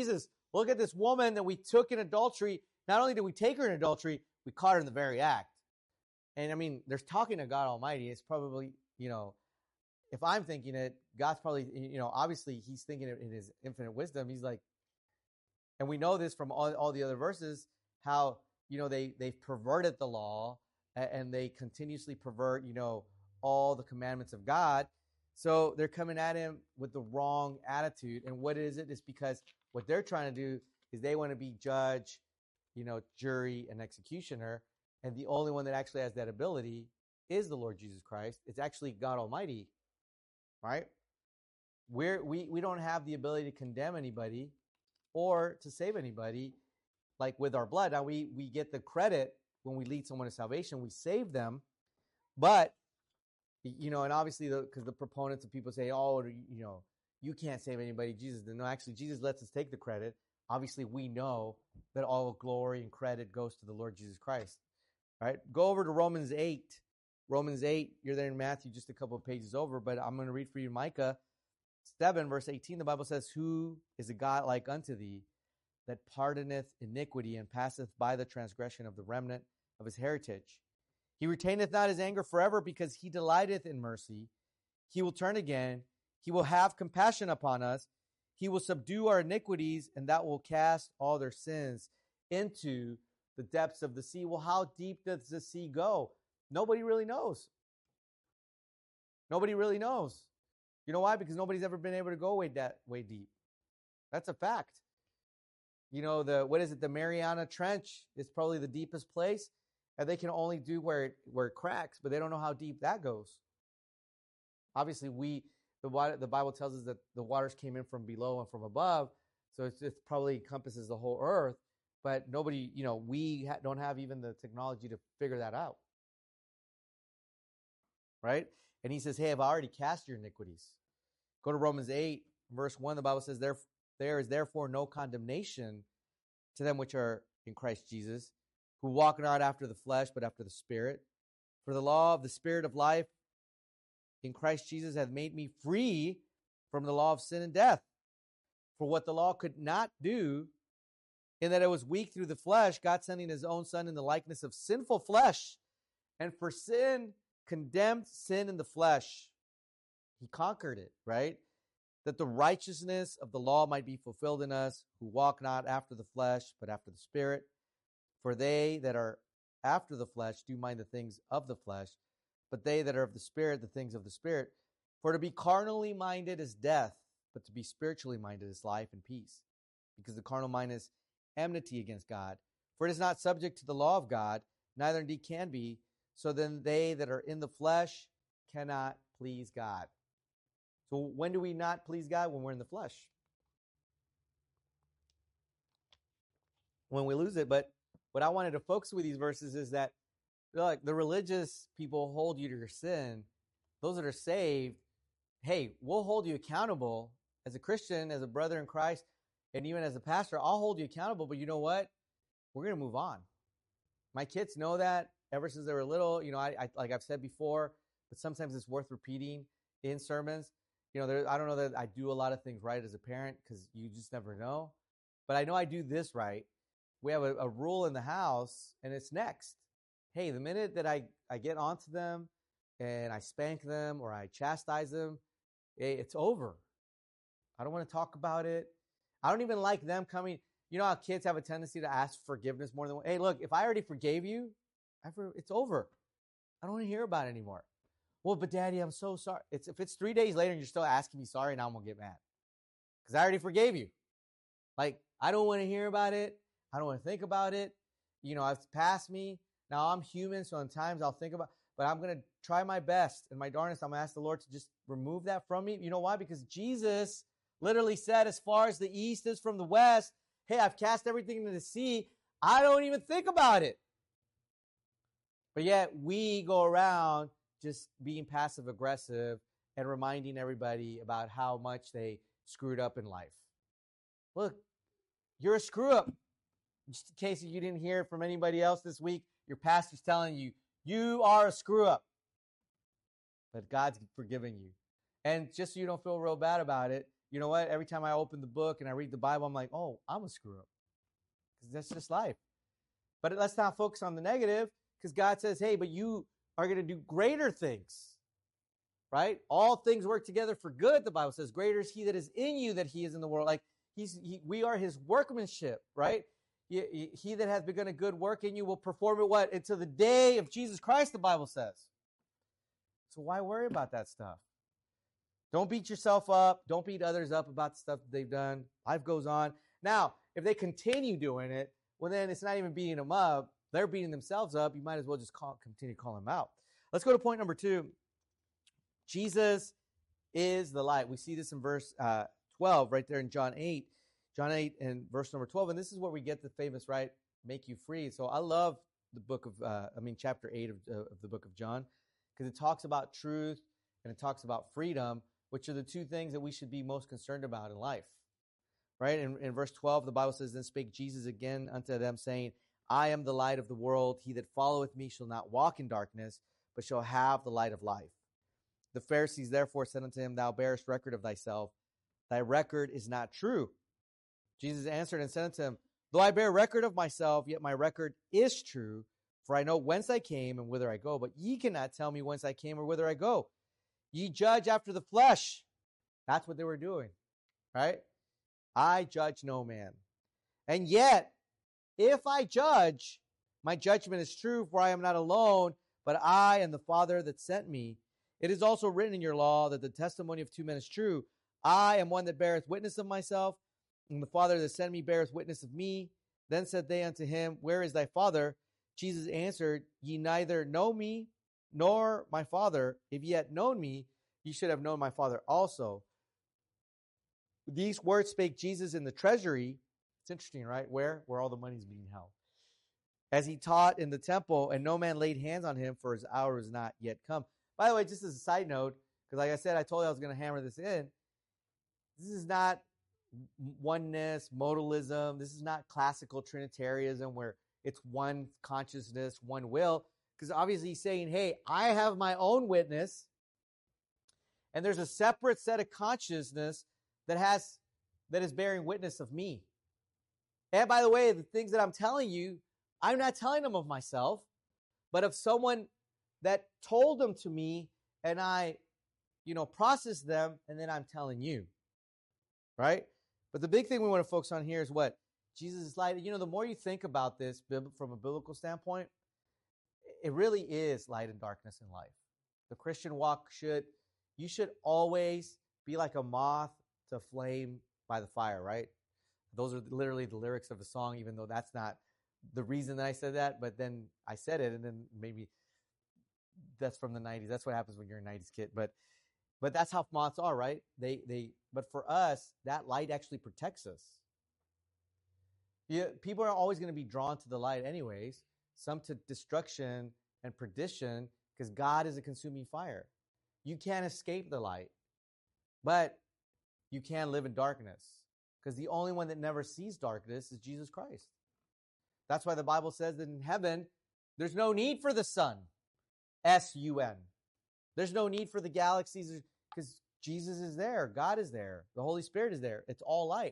Look at this woman that we took in adultery. Not only did we take her in adultery, we caught her in the very act. And I mean, there's talking to God Almighty. It's probably, if I'm thinking it, God's probably, obviously he's thinking it in his infinite wisdom. He's like, and we know this from all the other verses, how, they've perverted the law and they continuously pervert, all the commandments of God. So they're coming at him with the wrong attitude. And what is it? It's because what they're trying to do is they want to be judge, jury, and executioner. And the only one that actually has that ability is the Lord Jesus Christ. It's actually God Almighty, right? We don't have the ability to condemn anybody or to save anybody like with our blood. Now, we get the credit when we lead someone to salvation. We save them. But, and obviously, because the proponents of people say, oh, you can't save anybody. Jesus didn't. No, actually, Jesus lets us take the credit. Obviously, we know that all glory and credit goes to the Lord Jesus Christ. Right? Go over to Romans 8. Romans 8, you're there in Matthew, just a couple of pages over, but I'm going to read for you Micah 7, verse 18. The Bible says, who is a God like unto thee, that pardoneth iniquity and passeth by the transgression of the remnant of his heritage? He retaineth not his anger forever, because he delighteth in mercy. He will turn again. He will have compassion upon us. He will subdue our iniquities, and that will cast all their sins into the depths of the sea. Well, how deep does the sea go? Nobody really knows. Nobody really knows. You know why? Because nobody's ever been able to go way deep. That's a fact. The Mariana Trench is probably the deepest place, and they can only do where it cracks, but they don't know how deep that goes. Obviously, the Bible tells us that the waters came in from below and from above, so it probably encompasses the whole earth. But nobody, we don't have even the technology to figure that out. Right? And he says, hey, I've already cast your iniquities. Go to Romans 8, verse 1. The Bible says, there is therefore no condemnation to them which are in Christ Jesus, who walk not after the flesh, but after the Spirit. For the law of the Spirit of life in Christ Jesus hath made me free from the law of sin and death. For what the law could not do, in that it was weak through the flesh, God sending his own Son in the likeness of sinful flesh, and for sin, condemned sin in the flesh. He conquered it, right? That the righteousness of the law might be fulfilled in us, who walk not after the flesh, but after the Spirit. For they that are after the flesh do mind the things of the flesh, but they that are of the Spirit, the things of the Spirit. For to be carnally minded is death, but to be spiritually minded is life and peace. Because the carnal mind is enmity against God. For it is not subject to the law of God, neither indeed can be. So then they that are in the flesh cannot please God. So when do we not please God? When we're in the flesh. When we lose it. But what I wanted to focus with these verses is that, like, the religious people hold you to your sin. Those that are saved, hey, we'll hold you accountable. As a Christian, as a brother in Christ, and even as a pastor, I'll hold you accountable. But you know what? We're going to move on. My kids know that ever since they were little. I like I've said before, but sometimes it's worth repeating in sermons. I don't know that I do a lot of things right as a parent, because you just never know. But I know I do this right. We have a rule in the house, and it's next. Hey, the minute that I get onto them and I spank them or I chastise them, it's over. I don't want to talk about it. I don't even like them coming. You know how kids have a tendency to ask forgiveness more than, hey, look, if I already forgave you, it's over. I don't want to hear about it anymore. Well, but Daddy, I'm so sorry. If it's 3 days later and you're still asking me sorry, now I'm going to get mad. Because I already forgave you. Like, I don't want to hear about it. I don't want to think about it. It's past me. Now I'm human, so in times I'll think about, but I'm going to try my best. And my darnest, I'm going to ask the Lord to just remove that from me. You know why? Because Jesus literally said, as far as the east is from the west, hey, I've cast everything into the sea. I don't even think about it. But yet we go around just being passive aggressive and reminding everybody about how much they screwed up in life. Look, you're a screw up. Just in case you didn't hear from anybody else this week, your pastor's telling you, you are a screw up. But God's forgiving you. And just so you don't feel real bad about it, you know what? Every time I open the book and I read the Bible, I'm like, oh, I'm a screw up. Because that's just life. But let's not focus on the negative, because God says, hey, but you are going to do greater things. Right? All things work together for good, the Bible says. Greater is he that is in you than he is in the world. Like we are his workmanship, right? He that hath begun a good work in you will perform it what? Until the day of Jesus Christ, the Bible says. So why worry about that stuff? Don't beat yourself up. Don't beat others up about the stuff that they've done. Life goes on. Now, if they continue doing it, well, then it's not even beating them up. They're beating themselves up. You might as well just continue to call them out. Let's go to point number 2. Jesus is the light. We see this in verse 12 right there in John 8. John 8 and verse number 12. And this is where we get the famous, right, make you free. So I love the book of, chapter 8 of the book of John, because it talks about truth and it talks about freedom, which are the two things that we should be most concerned about in life. Right? In verse 12, the Bible says, then spake Jesus again unto them, saying, I am the light of the world. He that followeth me shall not walk in darkness, but shall have the light of life. The Pharisees therefore said unto him, thou bearest record of thyself. Thy record is not true. Jesus answered and said unto him, though I bear record of myself, yet my record is true, for I know whence I came and whither I go. But ye cannot tell me whence I came or whither I go. Ye judge after the flesh. That's what they were doing, right? I judge no man. And yet, if I judge, my judgment is true, for I am not alone, but I and the Father that sent me. It is also written in your law that the testimony of 2 men is true. I am one that beareth witness of myself, and the Father that sent me beareth witness of me. Then said they unto him, where is thy Father? Jesus answered, ye neither know me nor my Father. If ye had known me, ye should have known my Father also. These words spake Jesus in the treasury. It's interesting, right? Where all the money's being held. As he taught in the temple, and no man laid hands on him, for his hour was not yet come. By the way, just as a side note, because like I said, I told you I was going to hammer this in. This is not oneness, modalism. This is not classical Trinitarianism where it's one consciousness, one will. Because obviously he's saying, hey, I have my own witness, and there's a separate set of consciousness that is bearing witness of me. And by the way, the things that I'm telling you, I'm not telling them of myself, but of someone that told them to me, and I, processed them, and then I'm telling you, right? But the big thing we want to focus on here is what? Jesus is light. The more you think about this from a biblical standpoint, it really is light and darkness in life. The Christian walk you should always be like a moth to flame by the fire, right? Those are literally the lyrics of the song, even though that's not the reason that I said that, but then I said it, and then maybe that's from the 90s. That's what happens when you're a 90s kid. But that's how moths are, right? But for us, that light actually protects us. Yeah, people are always going to be drawn to the light anyways, some to destruction and perdition, because God is a consuming fire. You can't escape the light, but you can live in darkness, because the only one that never sees darkness is Jesus Christ. That's why the Bible says that in heaven, there's no need for the sun, S-U-N. There's no need for the galaxies, because Jesus is there. God is there. The Holy Spirit is there. It's all light.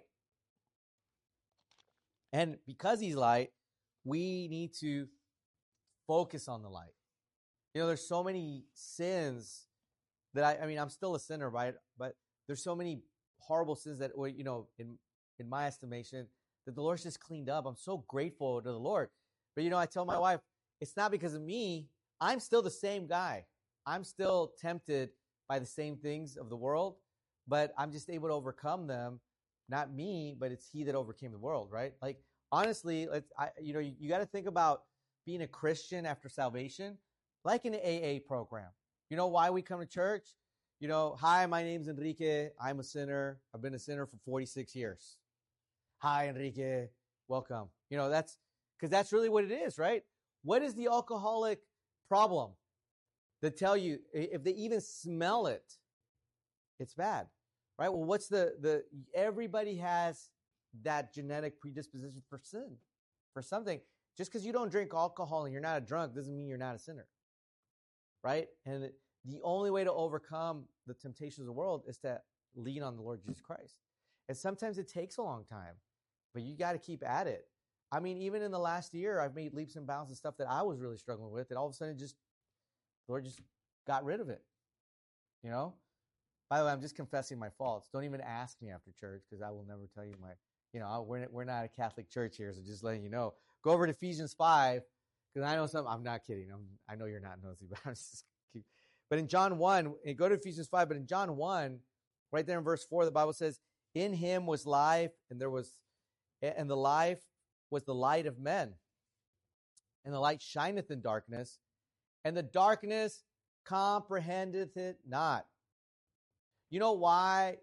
And because he's light, we need to focus on the light. There's so many sins that I'm still a sinner, right? But there's so many horrible sins that, in my estimation, that the Lord's just cleaned up. I'm so grateful to the Lord. But, I tell my wife, it's not because of me. I'm still the same guy. I'm still tempted by the same things of the world, but I'm just able to overcome them. Not me, but it's he that overcame the world, right? Like, honestly, you got to think about being a Christian after salvation, like an AA program. You know why we come to church? Hi, my name's Enrique. I'm a sinner. I've been a sinner for 46 years. Hi, Enrique. Welcome. That's really what it is, right? What is the alcoholic problem? They tell you, if they even smell it, it's bad, right? Well, what's everybody has that genetic predisposition for sin, for something. Just because you don't drink alcohol and you're not a drunk doesn't mean you're not a sinner, right? And the only way to overcome the temptations of the world is to lean on the Lord Jesus Christ. And sometimes it takes a long time, but you got to keep at it. I mean, even in the last year, I've made leaps and bounds and stuff that I was really struggling with, and all of a sudden, the Lord just got rid of it. You know. By the way, I'm just confessing my faults. Don't even ask me after church because I will never tell you my. You know, we're not a Catholic church here, so just letting you know. Go over to Ephesians 5 because I know some. I'm not kidding. I know you're not nosy, but I'm just. But in John 1, go to Ephesians 5. But in John 1, right there in verse 4, the Bible says, "In him was life, and the life was the light of men. And the light shineth in darkness, and the darkness comprehendeth it not." You know why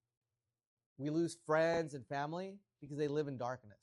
we lose friends and family? Because they live in darkness.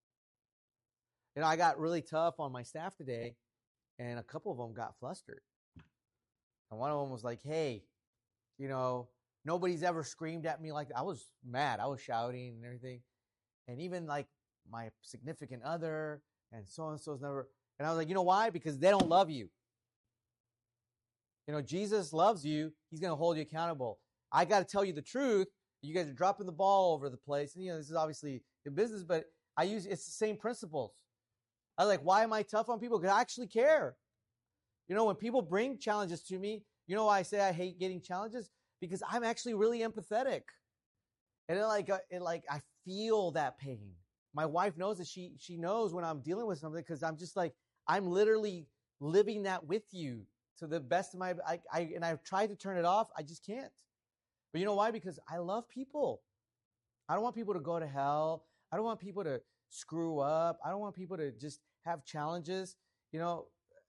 You know, I got really tough on my staff today, and a couple of them got flustered. And one of them was like, "Hey, you know, nobody's ever screamed at me like that." I was mad. I was shouting and everything. And even like my significant other and so-and-so's never. And I was like, you know why? Because they don't love you. You know, Jesus loves you. He's going to hold you accountable. I got to tell you the truth. You guys are dropping the ball over the place. And, you know, this is obviously in business, but it's the same principles. I was like, why am I tough on people? Because I actually care. You know, when people bring challenges to me, you know why I say I hate getting challenges? Because I'm actually really empathetic. And I feel that pain. My wife knows that she knows when I'm dealing with something because I'm just like, I'm literally living that with you to the best of my, and I've tried to turn it off. I just can't. But you know why? Because I love people. I don't want people to go to hell. I don't want people to screw up. I don't want people to just have challenges. You know,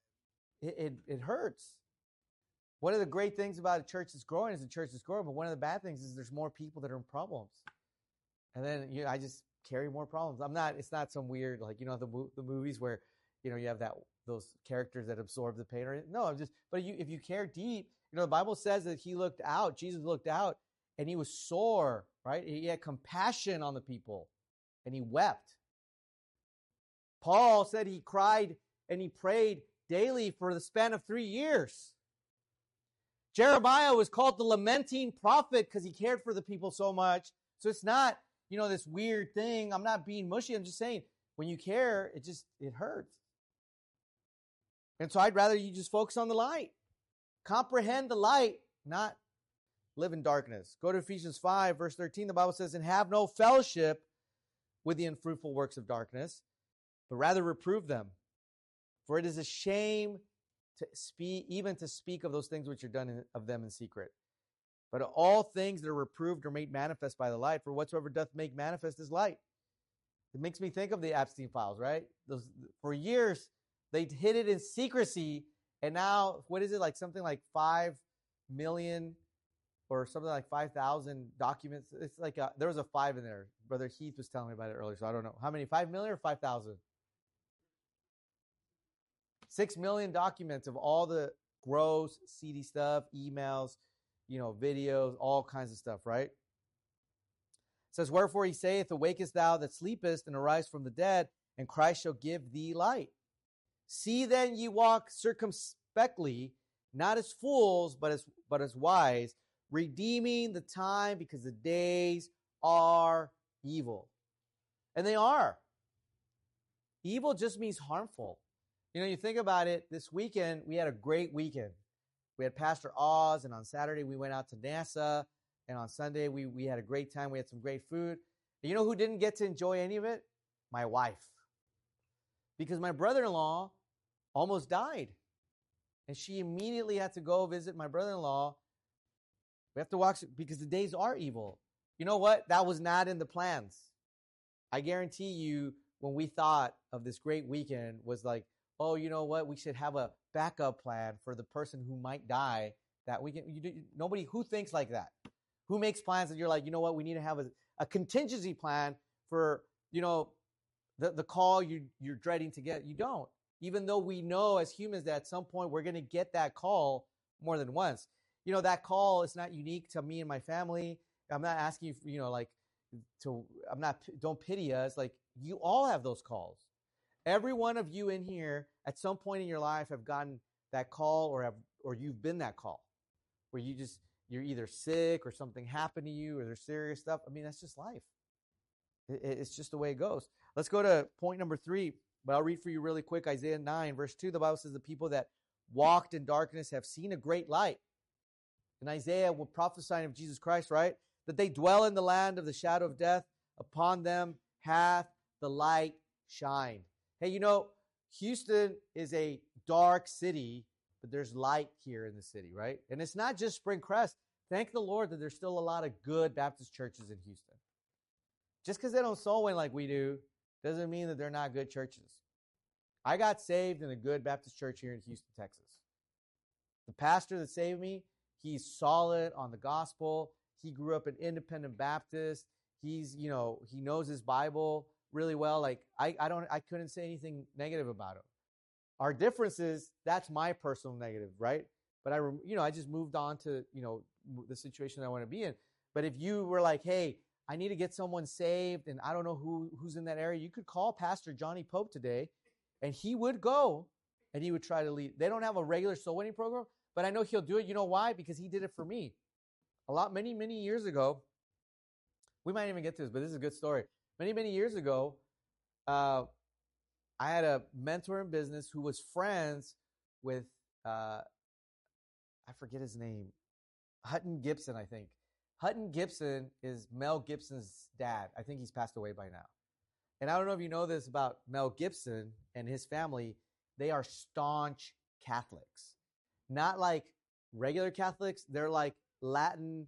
it hurts. One of the great things about a church that's growing is the church is growing, but one of the bad things is there's more people that are in problems. And then I just carry more problems. It's not some weird, like, you know, the movies where, you know, you have those characters that absorb the pain. But if you care deep, you know, the Bible says that Jesus looked out and he was sore, right? He had compassion on the people and he wept. Paul said he cried and he prayed daily for the span of 3 years. Jeremiah was called the lamenting prophet because he cared for the people so much. So it's not, you know, this weird thing. I'm not being mushy. I'm just saying when you care, it hurts. And so I'd rather you just focus on the light. Comprehend the light, not live in darkness. Go to Ephesians 5, verse 13. The Bible says, "And have no fellowship with the unfruitful works of darkness, but rather reprove them. For it is a shame to speak of those things which are done of them in secret. But all things that are reproved are made manifest by the light. For whatsoever doth make manifest is light." It makes me think of the Epstein files, right? For years, they hid it in secrecy. And now, what is it? Like something like 5 million or something like 5,000 documents. It's like there was a 5 in there. Brother Heath was telling me about it earlier, so I don't know. How many? 5 million or 5,000? 6 million documents of all the gross, seedy stuff, emails, you know, videos, all kinds of stuff, right? It says, "Wherefore he saith, Awakest thou that sleepest, and arise from the dead, and Christ shall give thee light. See then ye walk circumspectly, not as fools, but as wise, redeeming the time, because the days are evil." And they are. Evil just means harmful. You know, you think about it, this weekend, we had a great weekend. We had Pastor Oz, and on Saturday we went out to NASA, and on Sunday we had a great time. We had some great food. And you know who didn't get to enjoy any of it? My wife. Because my brother-in-law almost died. And she immediately had to go visit my brother-in-law. We have to watch it because the days are evil. You know what? That was not in the plans. I guarantee you, when we thought of this great weekend, was like, oh, you know what? We should have a backup plan for the person who might die that weekend. Nobody who thinks like that. Who makes plans and you're like, you know what? We need to have a contingency plan for, you know, the call you're dreading to get. You don't. Even though we know as humans that at some point we're going to get that call more than once. You know, that call is not unique to me and my family. I'm not asking you, you know, like, don't pity us. Like, you all have those calls. Every one of you in here at some point in your life have gotten that call or you've been that call where you you're either sick or something happened to you or there's serious stuff. I mean, that's just life. It's just the way it goes. Let's go to point number 3, but I'll read for you really quick. Isaiah 9, verse 2, the Bible says the people that walked in darkness have seen a great light. And Isaiah will prophesying of Jesus Christ, right? That they dwell in the land of the shadow of death. Upon them hath the light shined. Hey, you know, Houston is a dark city, but there's light here in the city, right? And it's not just Spring Crest. Thank the Lord that there's still a lot of good Baptist churches in Houston. Just because they don't soul win like we do doesn't mean that they're not good churches. I got saved in a good Baptist church here in Houston, Texas. The pastor that saved me, he's solid on the gospel. He grew up an independent Baptist. He's, you know, he knows his Bible really well. Like I couldn't say anything negative about him. Our difference is that's my personal negative, right? But I just moved on to, the situation I want to be in. But if you were like, hey, I need to get someone saved and I don't know who's in that area, you could call Pastor Johnny Pope today and he would go and he would try to lead. They don't have a regular soul winning program, but I know he'll do it. You know why? Because he did it for me. Many years ago, we might even get to this, but this is a good story. Many years ago, I had a mentor in business who was friends with, I forget his name, Hutton Gibson, I think. Hutton Gibson is Mel Gibson's dad. I think he's passed away by now. And I don't know if you know this about Mel Gibson and his family. They are staunch Catholics. Not like regular Catholics. They're like Latin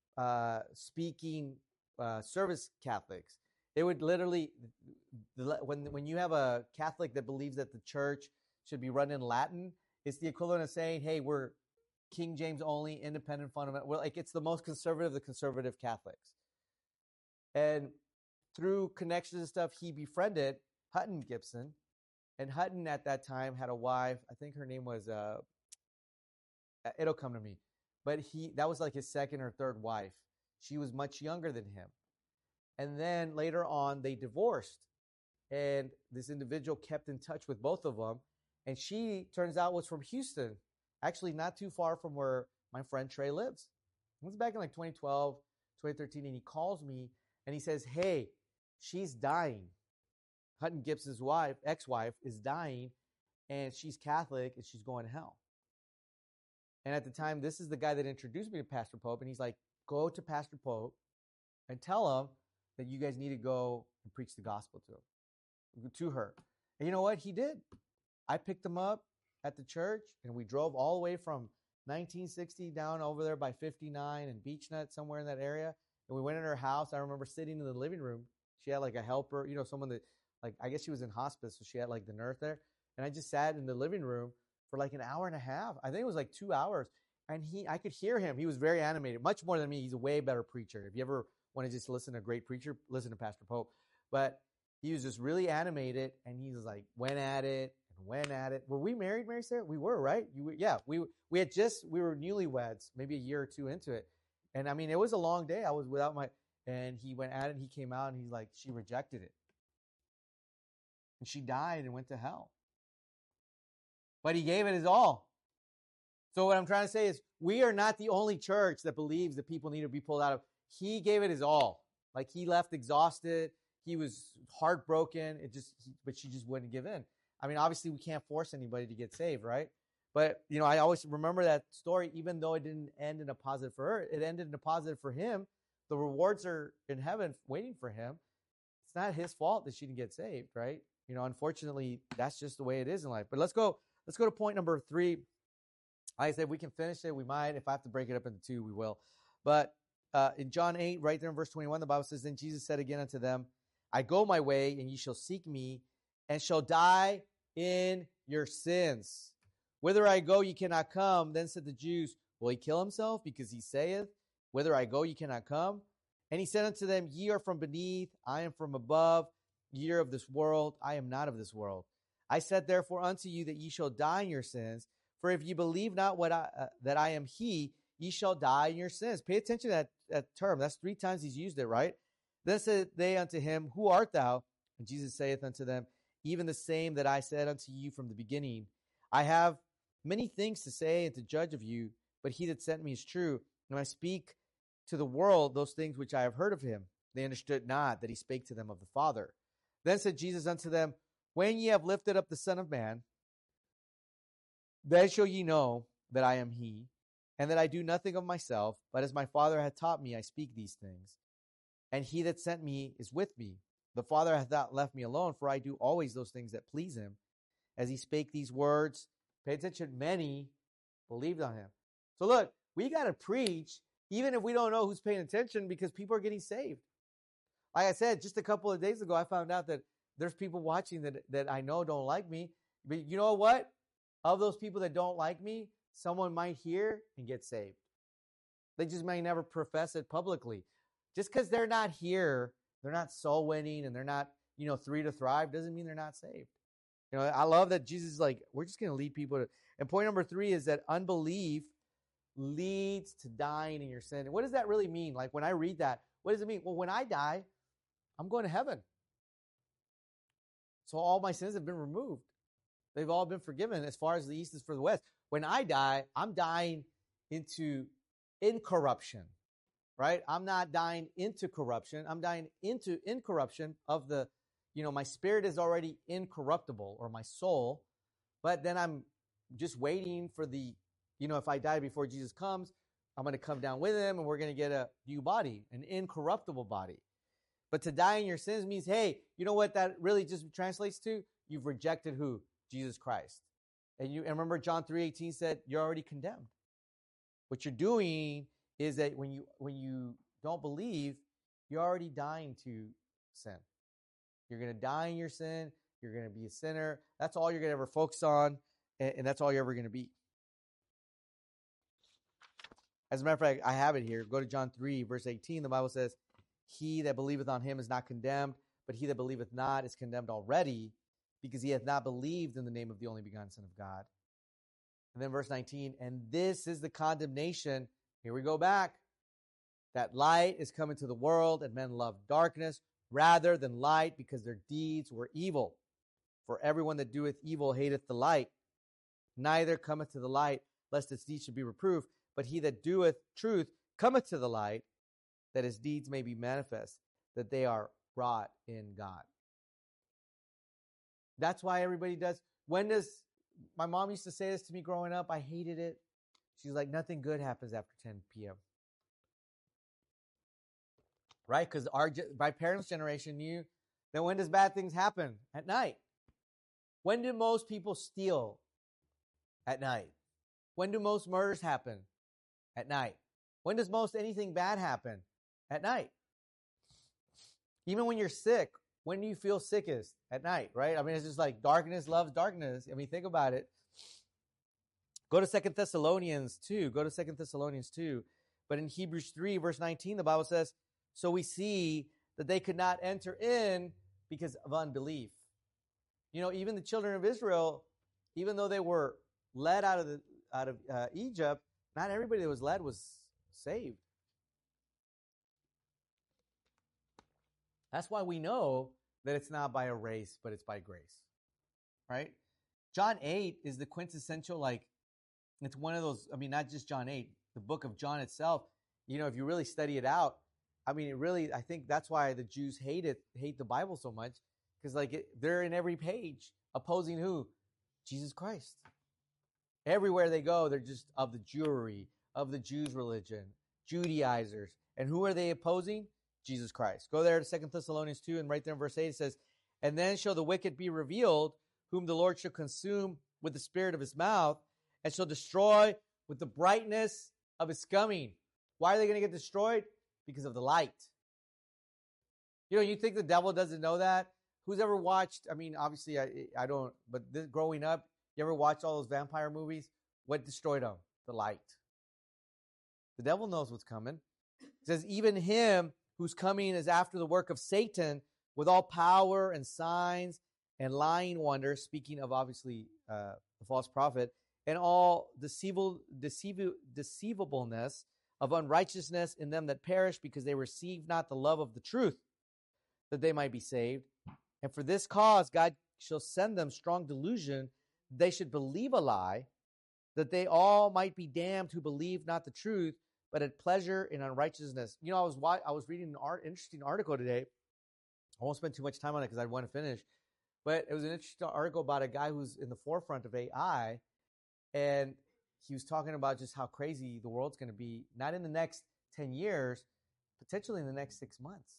speaking service Catholics. They would literally, when you have a Catholic that believes that the church should be run in Latin, it's the equivalent of saying, hey, we're King James only, independent fundamental. Well, like it's the most conservative of the conservative Catholics. And through connections and stuff, he befriended Hutton Gibson. And Hutton at that time had a wife. I think her name was, it'll come to me. But that was like his second or third wife. She was much younger than him. And then later on, they divorced. And this individual kept in touch with both of them. And she, turns out, was from Houston. Actually, not too far from where my friend Trey lives. It was back in like 2012, 2013, and he calls me and he says, hey, she's dying. Hutton Gibson's ex-wife, is dying, and she's Catholic, and she's going to hell. And at the time, this is the guy that introduced me to Pastor Pope, and he's like, go to Pastor Pope and tell him that you guys need to go and preach the gospel to her. And you know what? He did. I picked him up at the church, and we drove all the way from 1960 down over there by 59 and Beechnut, somewhere in that area. And we went in her house. I remember sitting in the living room. She had like a helper, someone that, like, I guess she was in hospice, so she had like the nurse there. And I just sat in the living room for like an hour and a half. I think it was like 2 hours. And I could hear him. He was very animated, much more than me. He's a way better preacher. If you ever want to just listen to a great preacher, listen to Pastor Pope. But he was just really animated, and he was like, went at it. Were we married, Mary Sarah? We were, right? We were newlyweds, maybe a year or two into it. And I mean, it was a long day. I was without and he went at it, and he came out, and he's like, she rejected it. And she died and went to hell. But he gave it his all. So what I'm trying to say is, we are not the only church that believes that people need to be pulled out of. He gave it his all. Like, he left exhausted. He was heartbroken. But she just wouldn't give in. I mean, obviously, we can't force anybody to get saved, right? But, I always remember that story, even though it didn't end in a positive for her, it ended in a positive for him. The rewards are in heaven waiting for him. It's not his fault that she didn't get saved, right? Unfortunately, that's just the way it is in life. But let's go to point number 3. Like I said, we can finish it. We might. If I have to break it up into 2, we will. But in John 8, right there in verse 21, the Bible says, then Jesus said again unto them, I go my way, and ye shall seek me, and shall die in your sins. Whither I go, ye cannot come. Then said the Jews, will he kill himself? Because he saith, whither I go, ye cannot come. And he said unto them, ye are from beneath, I am from above. Ye are of this world, I am not of this world. I said therefore unto you that ye shall die in your sins. For if ye believe not that I am he, ye shall die in your sins. Pay attention to that term. That's 3 times he's used it, right? Then said they unto him, who art thou? And Jesus saith unto them, even the same that I said unto you from the beginning. I have many things to say and to judge of you, but he that sent me is true, And I speak to the world those things which I have heard of him. They understood not that he spake to them of the Father. Then said Jesus unto them, When ye have lifted up the Son of Man, then shall ye know that I am he, and that I do nothing of myself, but as my Father hath taught me, I speak these things. And he that sent me is with me. The Father hath not left me alone, for I do always those things that please him. As he spake these words, pay attention, many believed on him. So look, we got to preach, even if we don't know who's paying attention, because people are getting saved. Like I said, just a couple of days ago, I found out that there's people watching that I know don't like me. But you know what? Of those people that don't like me, someone might hear and get saved. They just may never profess it publicly. Just because they're not here, they're not soul winning, and they're not, three to thrive, doesn't mean they're not saved. I love that Jesus is like, we're just going to lead people to. And point number 3 is that unbelief leads to dying in your sin. And what does that really mean? Like when I read that, what does it mean? Well, when I die, I'm going to heaven. So all my sins have been removed. They've all been forgiven as far as the east is from the west. When I die, I'm dying into incorruption, right? I'm not dying into corruption. I'm dying into incorruption of the, my spirit is already incorruptible, or my soul, but then I'm just waiting for the, if I die before Jesus comes, I'm going to come down with him and we're going to get a new body, an incorruptible body. But to die in your sins means, hey, you know what that really just translates to? You've rejected who? Jesus Christ. And remember John 3:18 said, you're already condemned. What you're doing is that when you don't believe, you're already dying to sin. You're going to die in your sin. You're going to be a sinner. That's all you're going to ever focus on, and that's all you're ever going to be. As a matter of fact, I have it here. Go to John 3, verse 18. The Bible says, he that believeth on him is not condemned, but he that believeth not is condemned already, because he hath not believed in the name of the only begotten Son of God. And then verse 19, and this is the condemnation. Here we go back. That light is come into the world, and men love darkness rather than light, because their deeds were evil. For everyone that doeth evil hateth the light, neither cometh to the light, lest his deeds should be reproved. But he that doeth truth cometh to the light, that his deeds may be manifest, that they are wrought in God. That's why everybody does. My mom used to say this to me growing up. I hated it. She's like, nothing good happens after 10 p.m. Right? Because my parents' generation knew that when does bad things happen? At night. When do most people steal? At night. When do most murders happen? At night. When does most anything bad happen? At night. Even when you're sick, when do you feel sickest? At night, right? I mean, it's just like darkness loves darkness. I mean, think about it. Go to 2 Thessalonians 2. Go to 2 Thessalonians 2. But in Hebrews 3, verse 19, the Bible says, so we see that they could not enter in because of unbelief. Even the children of Israel, even though they were led out of Egypt, not everybody that was led was saved. That's why we know that it's not by a race, but it's by grace, right? John 8 is the quintessential, it's one of those, not just John 8, the book of John itself, if you really study it out, I think that's why the Jews hate the Bible so much, because they're in every page opposing who? Jesus Christ. Everywhere they go, they're just of the Jewry, of the Jews' religion, Judaizers. And who are they opposing? Jesus Christ. Go there to 2 Thessalonians 2, and right there in verse 8 it says, and then shall the wicked be revealed, whom the Lord shall consume with the spirit of his mouth, and shall destroy with the brightness of his coming. Why are they going to get destroyed? Because of the light. You think the devil doesn't know that? Who's ever watched, obviously I don't, but growing up, you ever watched all those vampire movies? What destroyed them? The light. The devil knows what's coming. It says, even him whose coming is after the work of Satan, with all power and signs and lying wonders, speaking of obviously the false prophet, and all deceivableness of unrighteousness in them that perish, because they receive not the love of the truth, that they might be saved. And for this cause God shall send them strong delusion, they should believe a lie, that they all might be damned who believe not the truth, but had pleasure in unrighteousness. I was reading an interesting article today. I won't spend too much time on it because I want to finish. But it was an interesting article about a guy who's in the forefront of AI, and he was talking about just how crazy the world's going to be, not in the next 10 years, potentially in the next 6 months.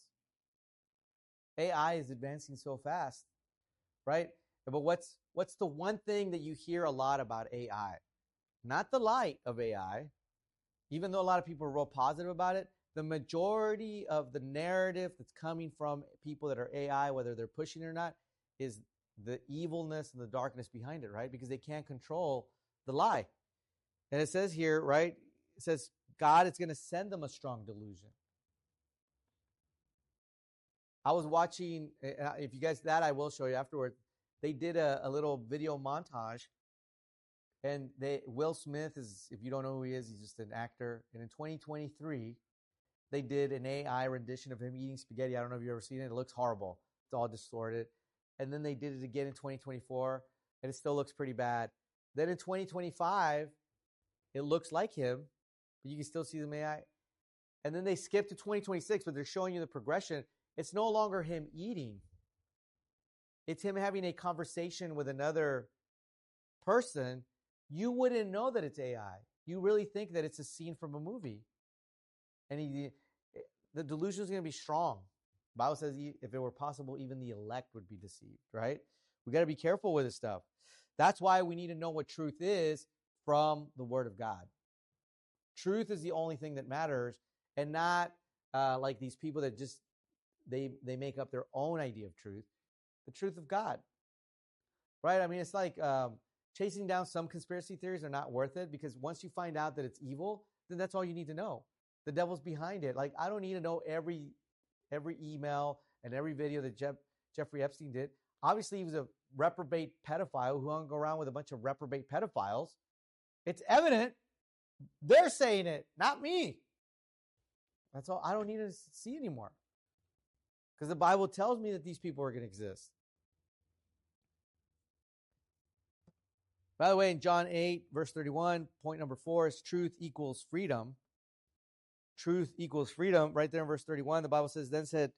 AI is advancing so fast, right? But what's the one thing that you hear a lot about AI? Not the light of AI, even though a lot of people are real positive about it. The majority of the narrative that's coming from people that are AI, whether they're pushing it or not, is the evilness and the darkness behind it, right? Because they can't control the lie. And it says here, right? It says God is going to send them a strong delusion. I was watching, if you guys, that I will show you afterward. They did a little video montage, and Will Smith is, if you don't know who he is, he's just an actor. And in 2023, they did an AI rendition of him eating spaghetti. I don't know if you've ever seen it. It looks horrible. It's all distorted. And then they did it again in 2024, and it still looks pretty bad. Then in 2025, it looks like him, but you can still see the AI. And then they skip to 2026, but they're showing you the progression. It's no longer him eating. It's him having a conversation with another person. You wouldn't know that it's AI. You really think that it's a scene from a movie. And the delusion is going to be strong. The Bible says if it were possible, even the elect would be deceived, right? We got to be careful with this stuff. That's why we need to know what truth is from the Word of God. Truth is the only thing that matters, and not like these people that just they make up their own idea of truth. The truth of God, right? I mean, it's like chasing down some conspiracy theories are not worth it, because once you find out that it's evil, then that's all you need to know. The devil's behind it. Like, I don't need to know every email and every video that Jeffrey Epstein did. Obviously, he was a reprobate pedophile who hung around with a bunch of reprobate pedophiles. It's evident. They're saying it, not me. That's all. I don't need to see anymore, because the Bible tells me that these people are going to exist. By the way, in John 8, verse 31, point number 4 is truth equals freedom. Truth equals freedom. Right there in verse 31, the Bible says, then said,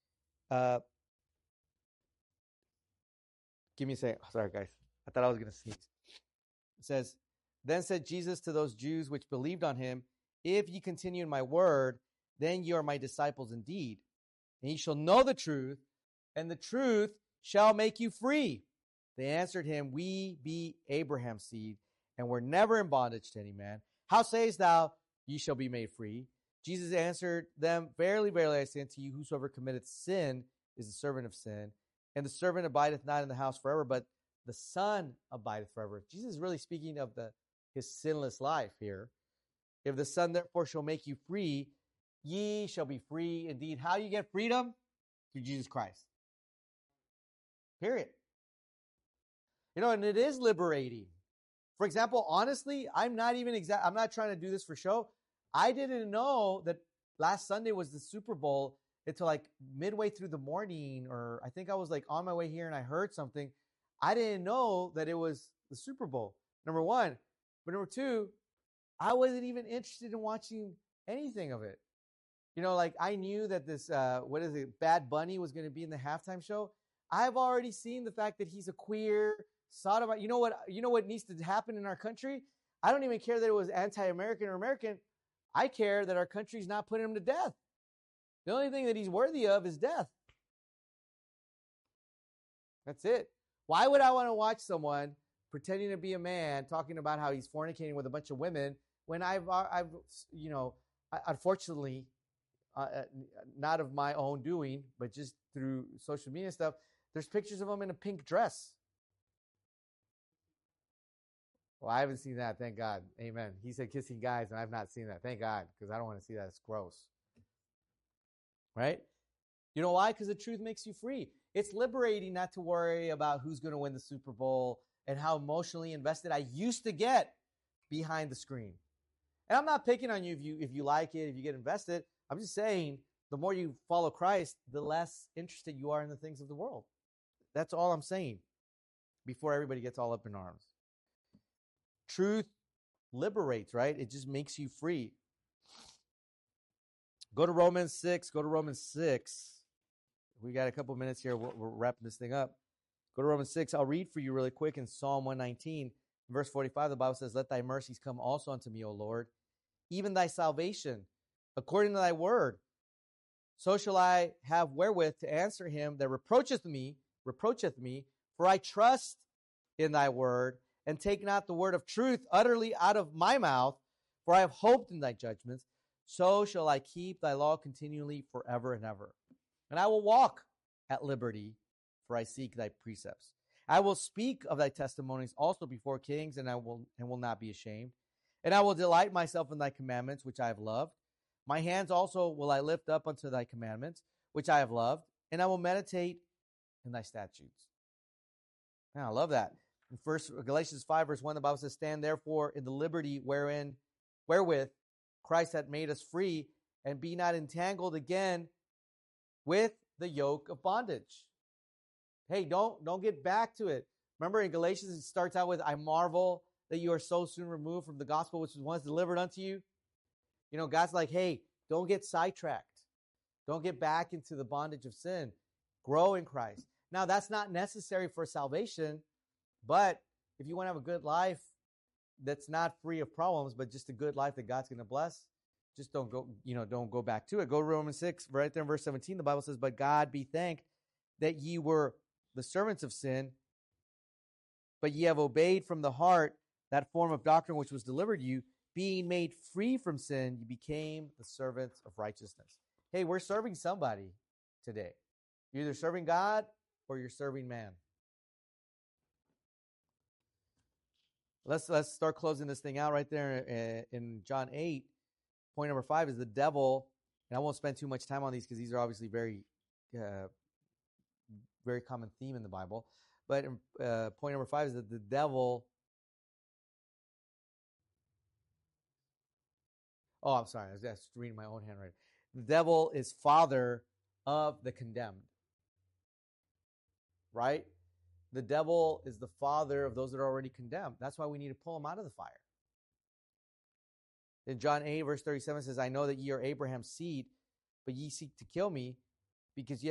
give me a second. Sorry, guys. I thought I was going to sneeze. It says, then said Jesus to those Jews which believed on him, if ye continue in my word, then ye are my disciples indeed. And ye shall know the truth, and the truth shall make you free. They answered him, we be Abraham's seed, and were never in bondage to any man. How sayest thou, ye shall be made free? Jesus answered them, verily, verily, I say unto you, whosoever committeth sin is the servant of sin. And the servant abideth not in the house forever, but the Son abideth forever. Jesus is really speaking of his sinless life here. If the Son therefore shall make you free, ye shall be free indeed. How do you get freedom? Through Jesus Christ. Period. And it is liberating. For example, honestly, I'm not trying to do this for show. I didn't know that last Sunday was the Super Bowl until like midway through the morning, or I think I was like on my way here and I heard something. I didn't know that it was the Super Bowl, number one. But number two, I wasn't even interested in watching anything of it. Like I knew that this, Bad Bunny was going to be in the halftime show. I've already seen the fact that he's a queer sodomite. You know what needs to happen in our country? I don't even care that it was anti-American or American. I care that our country's not putting him to death. The only thing that he's worthy of is death. That's it. Why would I want to watch someone pretending to be a man talking about how he's fornicating with a bunch of women when I've unfortunately, not of my own doing, but just through social media stuff, there's pictures of him in a pink dress. Well, I haven't seen that. Thank God. Amen. He said kissing guys, and I've not seen that. Thank God, because I don't want to see that. It's gross. Right? You know why? Because the truth makes you free. It's liberating not to worry about who's going to win the Super Bowl and how emotionally invested I used to get behind the screen. And I'm not picking on you if you like it, if you get invested. I'm just saying the more you follow Christ, the less interested you are in the things of the world. That's all I'm saying before everybody gets all up in arms. Truth liberates, right? It just makes you free. Go to Romans 6. Go to Romans 6. We got a couple minutes here. We're wrapping this thing up. Go to Romans 6. I'll read for you really quick in Psalm 119. Verse 45, the Bible says, let thy mercies come also unto me, O Lord, even thy salvation, according to thy word. So shall I have wherewith to answer him that reproacheth me, for I trust in thy word, and take not the word of truth utterly out of my mouth, for I have hoped in thy judgments. So shall I keep thy law continually forever and ever. And I will walk at liberty, for I seek thy precepts. I will speak of thy testimonies also before kings, and will not be ashamed. And I will delight myself in thy commandments, which I have loved. My hands also will I lift up unto thy commandments, which I have loved, and I will meditate in thy statutes. Man, I love that. In Galatians 5, verse 1, the Bible says, stand therefore in the liberty wherewith Christ hath made us free, and be not entangled again with the yoke of bondage. Hey, don't get back to it. Remember in Galatians, it starts out with, I marvel that you are so soon removed from the gospel which was once delivered unto you. You know, God's like, hey, don't get sidetracked. Don't get back into the bondage of sin. Grow in Christ. Now, that's not necessary for salvation, but if you want to have a good life that's not free of problems, but just a good life that God's going to bless, just don't go back to it. Go to Romans 6, right there in verse 17, the Bible says, but God be thanked that ye were the servants of sin, but ye have obeyed from the heart that form of doctrine which was delivered you, being made free from sin, you became the servants of righteousness. Hey, we're serving somebody today. You're either serving God or you're serving man. Let's start closing this thing out right there in John 8. Point number 5 is the devil, and I won't spend too much time on these because these are obviously very common theme in the Bible. But point number 5 is that the devil. Oh, I'm sorry. I was just reading my own handwriting. The devil is father of the condemned. Right? The devil is the father of those that are already condemned. That's why we need to pull him out of the fire. In John 8, verse 37 says, I know that ye are Abraham's seed, but ye seek to kill me, because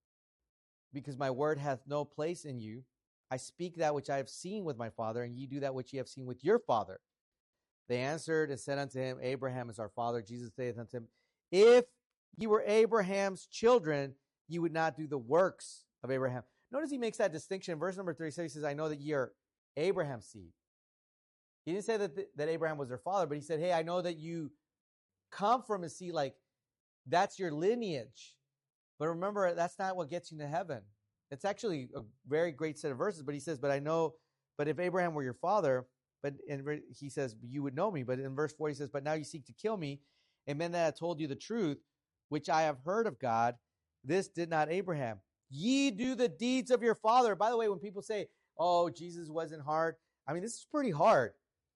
my word hath no place in you. I speak that which I have seen with my father, and ye do that which ye have seen with your father. They answered and said unto him, Abraham is our father. Jesus saith unto him, if ye were Abraham's children, ye would not do the works of Abraham. Notice he makes that distinction. Verse number 37, he says, I know that ye are Abraham's seed. He didn't say that Abraham was their father, but he said, hey, I know that you come from his seed, like that's your lineage. But remember, that's not what gets you into heaven. It's actually a very great set of verses, but he says, but if Abraham were your father, he says, you would know me. But in verse 4, he says, but now you seek to kill me, and men that have told you the truth, which I have heard of God, this did not Abraham. Ye do the deeds of your father. By the way, when people say, oh, Jesus wasn't hard, I mean, this is pretty hard.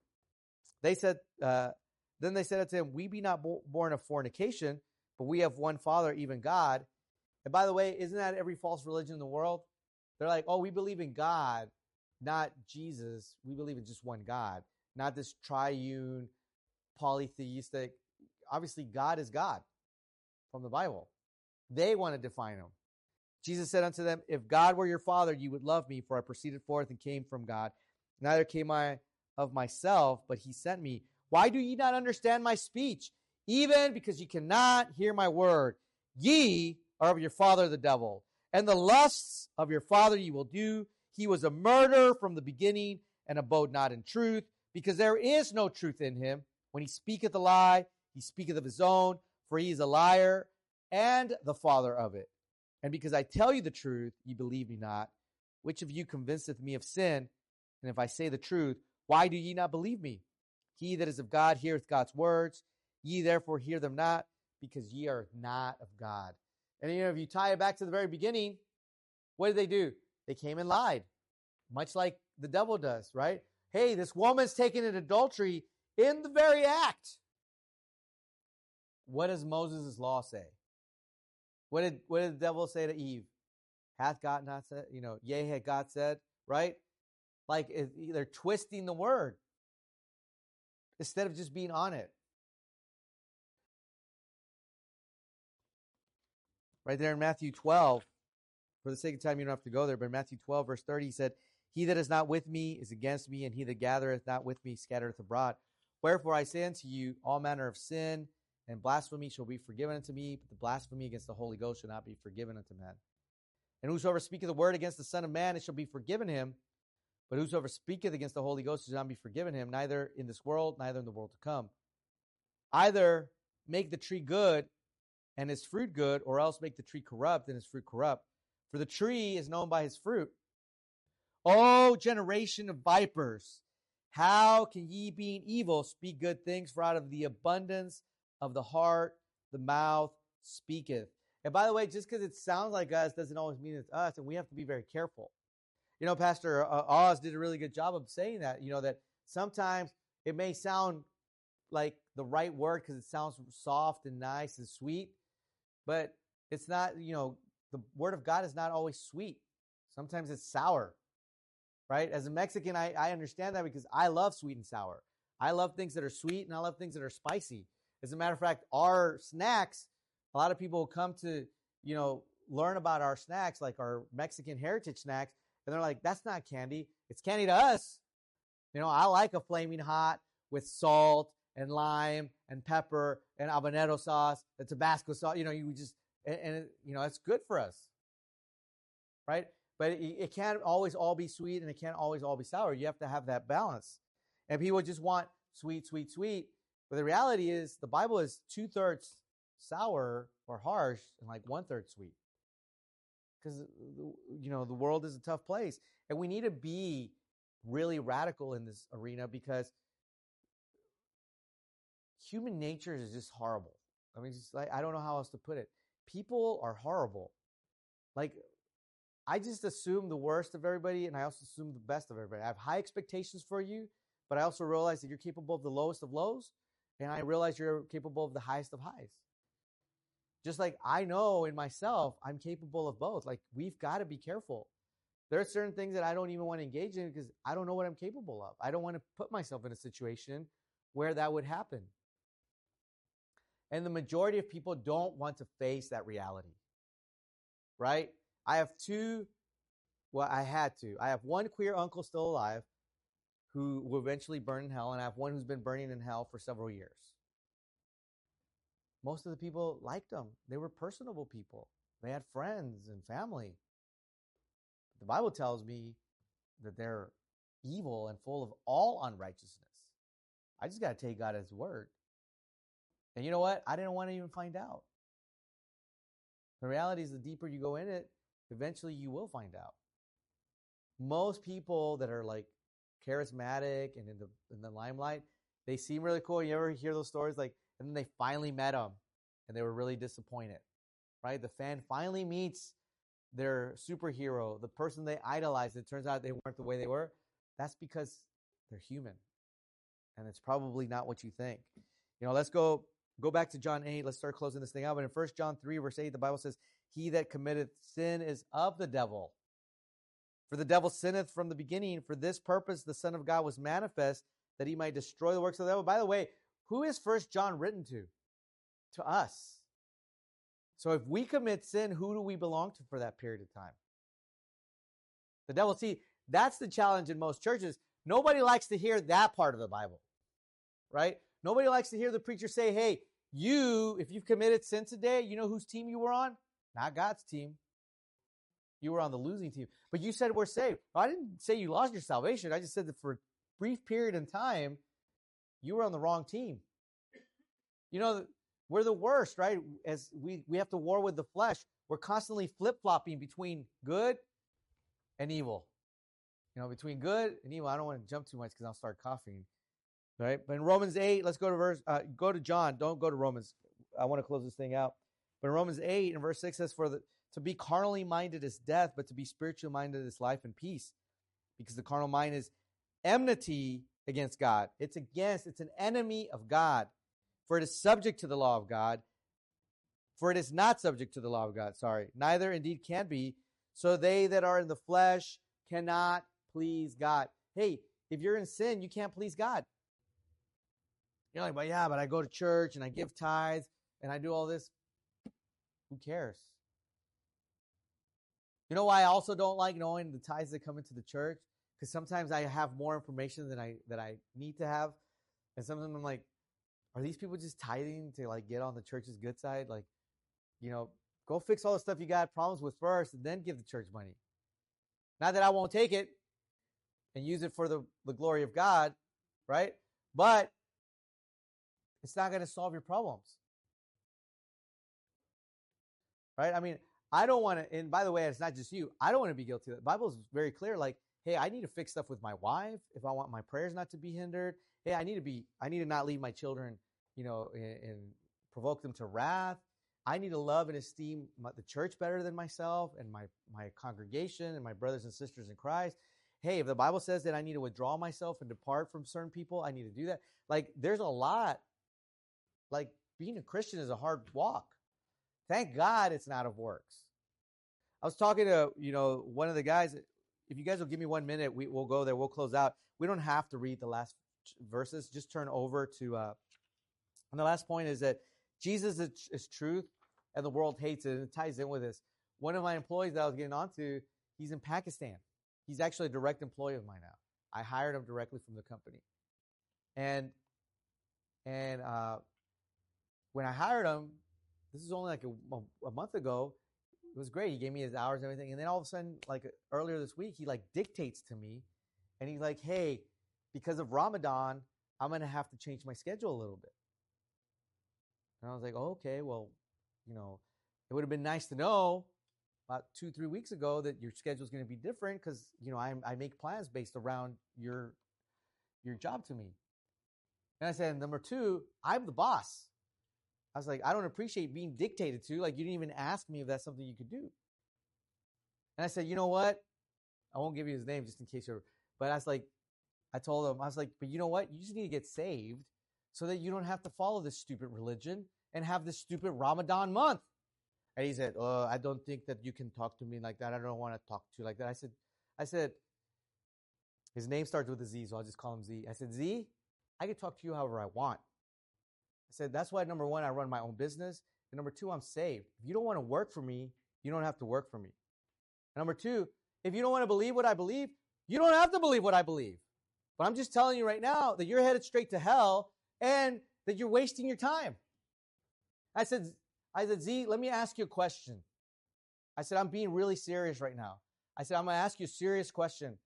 They said, then they said unto him, we be not born of fornication, but we have one Father, even God. And by the way, isn't that every false religion in the world? They're like, oh, we believe in God, not Jesus. We believe in just one God, not this triune, polytheistic. Obviously, God is God from the Bible. They want to define him. Jesus said unto them, if God were your father, you would love me, for I proceeded forth and came from God. Neither came I of myself, but he sent me. Why do ye not understand my speech? Even because ye cannot hear my word. Ye are of your father the devil, and the lusts of your father ye will do. He was a murderer from the beginning, and abode not in truth, because there is no truth in him. When he speaketh a lie, he speaketh of his own, for he is a liar, and the father of it. And because I tell you the truth, ye believe me not. Which of you convinceth me of sin? And if I say the truth, why do ye not believe me? He that is of God heareth God's words. Ye therefore hear them not, because ye are not of God. And if you tie it back to the very beginning, what did they do? They came and lied, much like the devil does, right? Hey, this woman's taken in adultery in the very act. What does Moses' law say? What did the devil say to Eve? Hath God not said? Yea, had God said, right? Like they're twisting the word instead of just being on it. Right there in Matthew 12. For the sake of time, you don't have to go there, but in Matthew 12, verse 30, he said, he that is not with me is against me, and he that gathereth not with me scattereth abroad. Wherefore I say unto you, all manner of sin and blasphemy shall be forgiven unto me, but the blasphemy against the Holy Ghost shall not be forgiven unto men. And whosoever speaketh a word against the Son of Man, it shall be forgiven him. But whosoever speaketh against the Holy Ghost shall not be forgiven him, neither in this world, neither in the world to come. Either make the tree good and his fruit good, or else make the tree corrupt and his fruit corrupt. For the tree is known by his fruit. O generation of vipers, how can ye, being evil, speak good things? For out of the abundance of the heart, the mouth speaketh. And by the way, just because it sounds like us doesn't always mean it's us, and we have to be very careful. You know, Pastor Oz did a really good job of saying that, you know, that sometimes it may sound like the right word because it sounds soft and nice and sweet, but it's not, you know, the word of God is not always sweet. Sometimes it's sour, right? As a Mexican, I understand that because I love sweet and sour. I love things that are sweet and I love things that are spicy. As a matter of fact, our snacks, a lot of people come to, you know, learn about our snacks, like our Mexican heritage snacks, and they're like, that's not candy. It's candy to us. You know, I like a flaming hot with salt and lime and pepper and habanero sauce, the Tabasco sauce. You know, you just, and you know, it's good for us, right? But it can't always all be sweet and it can't always all be sour. You have to have that balance. And people just want sweet, sweet, sweet. But the reality is the Bible is 2/3 sour or harsh and like 1/3 sweet. Because, you know, the world is a tough place. And we need to be really radical in this arena because human nature is just horrible. I mean, just like, I don't know how else to put it. People are horrible. Like, I just assume the worst of everybody, and I also assume the best of everybody. I have high expectations for you, but I also realize that you're capable of the lowest of lows, and I realize you're capable of the highest of highs. Just like I know in myself, I'm capable of both. Like, we've got to be careful. There are certain things that I don't even want to engage in because I don't know what I'm capable of. I don't want to put myself in a situation where that would happen. And the majority of people don't want to face that reality, right? I have one queer uncle still alive who will eventually burn in hell, and I have one who's been burning in hell for several years. Most of the people liked them. They were personable people. They had friends and family. The Bible tells me that they're evil and full of all unrighteousness. I just got to take God at his word. And you know what? I didn't want to even find out. The reality is the deeper you go in it, eventually you will find out. Most people that are like charismatic and in the limelight, they seem really cool. You ever hear those stories? Like, and then they finally met them and they were really disappointed, right? The fan finally meets their superhero, the person they idolized. It turns out they weren't the way they were. That's because they're human. And it's probably not what you think. You know, let's go back to John 8. Let's start closing this thing out. But in 1 John 3, verse 8, the Bible says, he that committeth sin is of the devil. For the devil sinneth from the beginning. For this purpose the Son of God was manifest, that he might destroy the works of the devil. By the way, who is 1 John written to? To us. So if we commit sin, who do we belong to for that period of time? The devil. See, that's the challenge in most churches. Nobody likes to hear that part of the Bible, right? Nobody likes to hear the preacher say, hey, if you've committed sin today, you know whose team you were on? Not God's team. You were on the losing team. But you said we're saved. Well, I didn't say you lost your salvation. I just said that for a brief period in time, you were on the wrong team. You know, we're the worst, right? As we have to war with the flesh. We're constantly flip-flopping between good and evil. You know, between good and evil. I don't want to jump too much because I'll start coughing. Right? But in Romans 8, let's go to John. Don't go to Romans. I want to close this thing out. But in Romans 8 and verse 6 says, to be carnally minded is death, but to be spiritually minded is life and peace. Because the carnal mind is enmity against God. It's an enemy of God. For it is subject to the law of God. For it is not subject to the law of God. Neither indeed can be. So they that are in the flesh cannot please God. Hey, if you're in sin, you can't please God. You're like, but I go to church and I give tithes and I do all this. Who cares? You know why I also don't like knowing the tithes that come into the church? Because sometimes I have more information than I need to have. And sometimes I'm like, are these people just tithing to like get on the church's good side? Like, go fix all the stuff you got problems with first and then give the church money. Not that I won't take it and use it for the glory of God, right? But it's not going to solve your problems. Right? I mean, I don't want to, and by the way, it's not just you. I don't want to be guilty of that. The Bible is very clear, like, hey, I need to fix stuff with my wife if I want my prayers not to be hindered. Hey, I need to not leave my children, and provoke them to wrath. I need to love and esteem the church better than myself and my congregation and my brothers and sisters in Christ. Hey, if the Bible says that I need to withdraw myself and depart from certain people, I need to do that. Like, there's a lot. Like, being a Christian is a hard walk. Thank God it's not of works. I was talking to, one of the guys. If you guys will give me 1 minute, we'll go there. We'll close out. We don't have to read the last verses. Just turn over to, and the last point is that Jesus is truth and the world hates it. And it ties in with this. One of my employees that I was getting onto, he's in Pakistan. He's actually a direct employee of mine now. I hired him directly from the company. And when I hired him, this is only like a month ago. It was great. He gave me his hours and everything. And then all of a sudden, like earlier this week, he like dictates to me. And he's like, hey, because of Ramadan, I'm going to have to change my schedule a little bit. And I was like, oh, okay, well, it would have been nice to know about 2-3 weeks ago that your schedule is going to be different because, I make plans based around your job to me. And I said, number two, I'm the boss. I was like, I don't appreciate being dictated to. Like, you didn't even ask me if that's something you could do. And I said, you know what? I won't give you his name just in case but I told him, but you know what? You just need to get saved so that you don't have to follow this stupid religion and have this stupid Ramadan month. And he said, I don't think that you can talk to me like that. I don't want to talk to you like that. I said, his name starts with a Z, so I'll just call him Z. I said, Z, I can talk to you however I want. I said, that's why, number one, I run my own business. And number two, I'm saved. If you don't want to work for me, you don't have to work for me. And number two, if you don't want to believe what I believe, you don't have to believe what I believe. But I'm just telling you right now that you're headed straight to hell and that you're wasting your time. I said, Z, let me ask you a question. I said, I'm being really serious right now. I said, I'm going to ask you a serious question.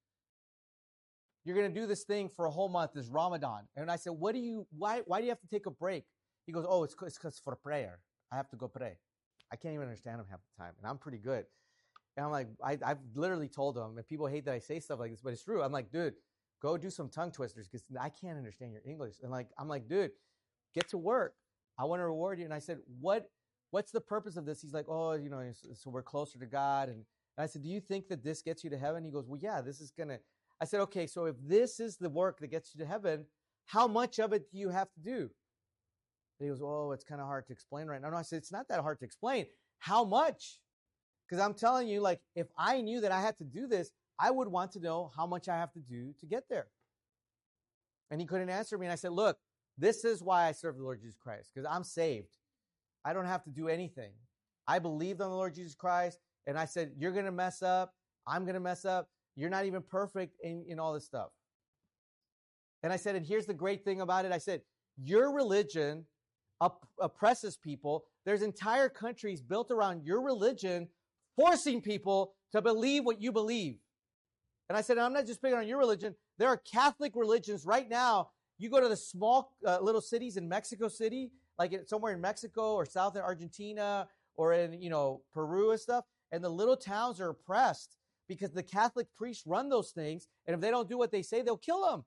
You're going to do this thing for a whole month, this Ramadan. And I said, why do you have to take a break? He goes, oh, it's because for prayer. I have to go pray. I can't even understand him half the time. And I'm pretty good. And I'm like, I've literally told him, and people hate that I say stuff like this, but it's true. I'm like, dude, go do some tongue twisters because I can't understand your English. And I'm like, dude, get to work. I want to reward you. And I said, what's the purpose of this? He's like, oh, so we're closer to God. And I said, do you think that this gets you to heaven? He goes, well, yeah, this is going to. I said, okay, so if this is the work that gets you to heaven, how much of it do you have to do? And he goes, oh, it's kind of hard to explain right now. No, I said, it's not that hard to explain. How much? Because I'm telling you, like, if I knew that I had to do this, I would want to know how much I have to do to get there. And he couldn't answer me. And I said, look, this is why I serve the Lord Jesus Christ, because I'm saved. I don't have to do anything. I believed on the Lord Jesus Christ, and I said, you're going to mess up. I'm going to mess up. You're not even perfect in all this stuff. And I said, and here's the great thing about it. I said, your religion oppresses people. There's entire countries built around your religion, forcing people to believe what you believe. And I said, I'm not just picking on your religion. There are Catholic religions right now. You go to the small little cities in Mexico City, like somewhere in Mexico or south of Argentina or in, Peru and stuff. And the little towns are oppressed because the Catholic priests run those things. And if they don't do what they say, they'll kill them.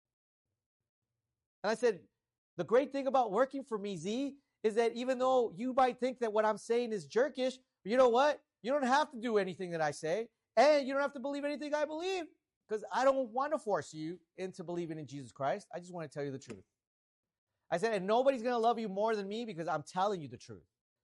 And I said, the great thing about working for me, Z, is that even though you might think that what I'm saying is jerkish, you know what? You don't have to do anything that I say. And you don't have to believe anything I believe because I don't want to force you into believing in Jesus Christ. I just want to tell you the truth. I said, and nobody's going to love you more than me because I'm telling you the truth.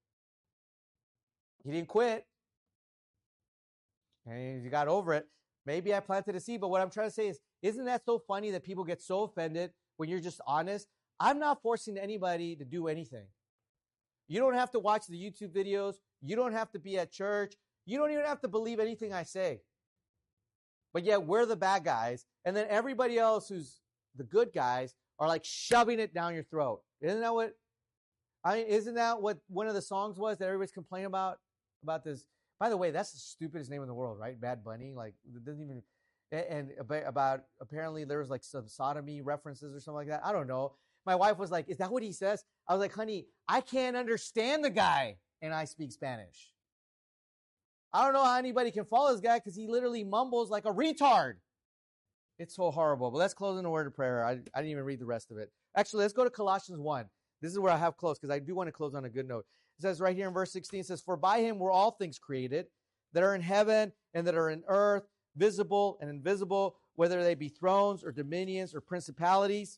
He didn't quit. And he got over it. Maybe I planted a seed, but what I'm trying to say is, isn't that so funny that people get so offended when you're just honest? I'm not forcing anybody to do anything. You don't have to watch the YouTube videos. You don't have to be at church. You don't even have to believe anything I say. But yet we're the bad guys. And then everybody else who's the good guys are like shoving it down your throat. Isn't that what one of the songs was that everybody's complaining about this? By the way, that's the stupidest name in the world, right? Bad Bunny. Like, it doesn't even, and about apparently there was like some sodomy references or something like that. I don't know. My wife was like, is that what he says? I was like, honey, I can't understand the guy and I speak Spanish. I don't know how anybody can follow this guy because he literally mumbles like a retard. It's so horrible. But let's close in a word of prayer. I didn't even read the rest of it. Actually, let's go to Colossians 1. This is where I have close because I do want to close on a good note. It says right here in verse 16, it says, for by him were all things created that are in heaven and that are in earth, visible and invisible, whether they be thrones or dominions or principalities.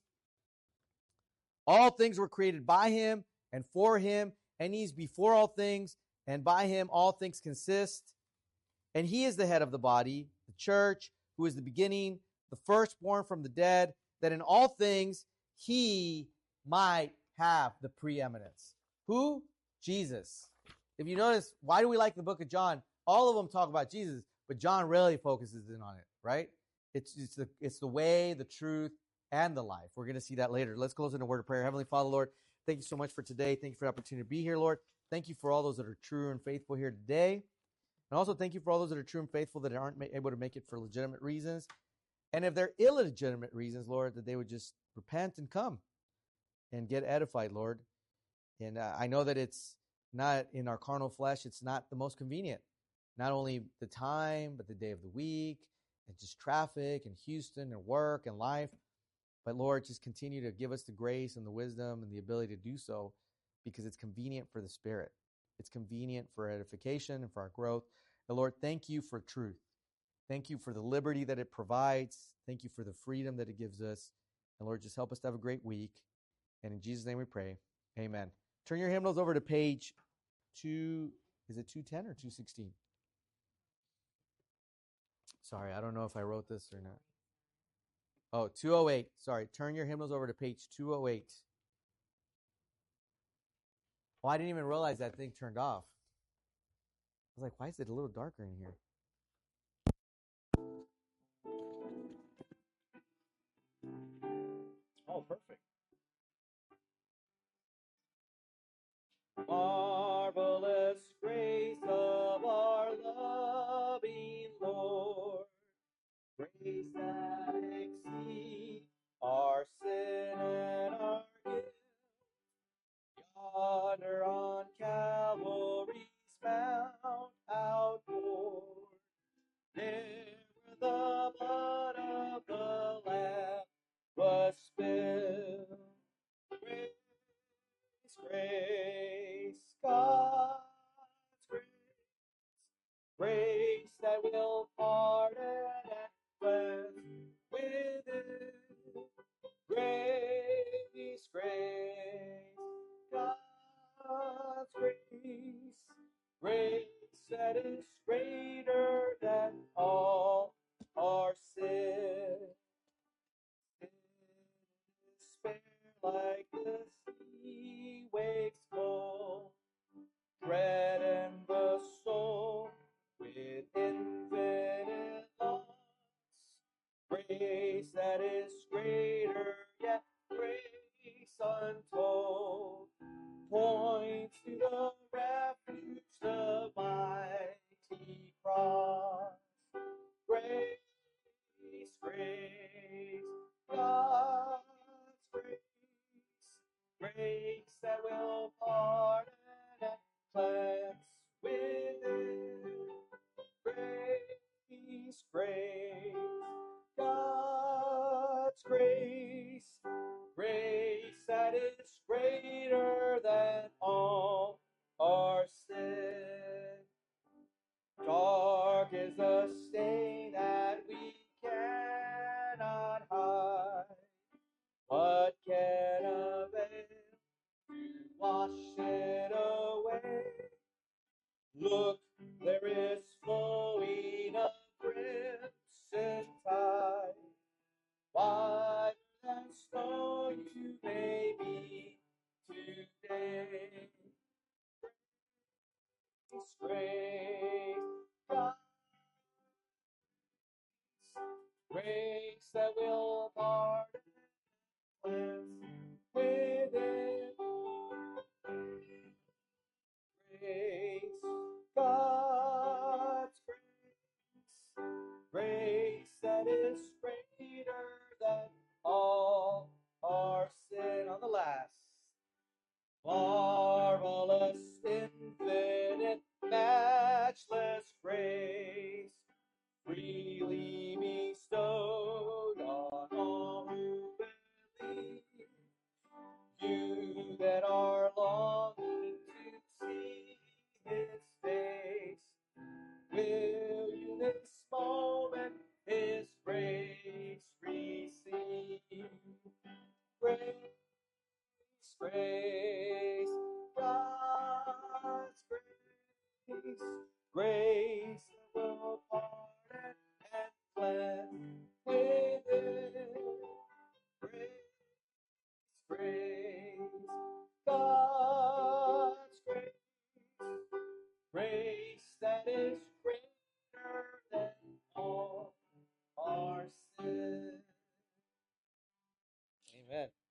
All things were created by him and for him, and he's before all things, and by him all things consist. And he is the head of the body, the church, who is the beginning, the firstborn from the dead, that in all things he might have the preeminence. Who? Jesus. If you notice, why do we like the book of John? All of them talk about Jesus, but John really focuses in on it, right? It's the way, the truth, and the life. We're going to see that later. Let's close in a word of prayer. Heavenly Father, Lord, thank you so much for today. Thank you for the opportunity to be here, Lord. Thank you for all those that are true and faithful here today. And also thank you for all those that are true and faithful that aren't able to make it for legitimate reasons. And if they're illegitimate reasons, Lord, that they would just repent and come and get edified, Lord. And I know that it's not in our carnal flesh. It's not the most convenient. Not only the time, but the day of the week, and just traffic and Houston and work and life. But Lord, just continue to give us the grace and the wisdom and the ability to do so because it's convenient for the Spirit. It's convenient for edification and for our growth. And Lord, thank you for truth. Thank you for the liberty that it provides. Thank you for the freedom that it gives us. And Lord, just help us to have a great week. And in Jesus' name we pray. Amen. Turn your hymnals over to page 2. Is it 210 or 216? Sorry, I don't know if I wrote this or not. Oh, 208. Sorry, turn your hymnals over to page 208. Well, I didn't even realize that thing turned off. I was like, why is it a little darker in here? Oh, perfect. Marvelous grace of our loving Lord, grace that exceeds our sin and our guilt. Yonder on Calvary's mount outward, there where the blood of the Lamb was spilled. grace, God's grace, grace that will pardon and cleanse within. Grace, God's grace that is greater than all our sin. Amen.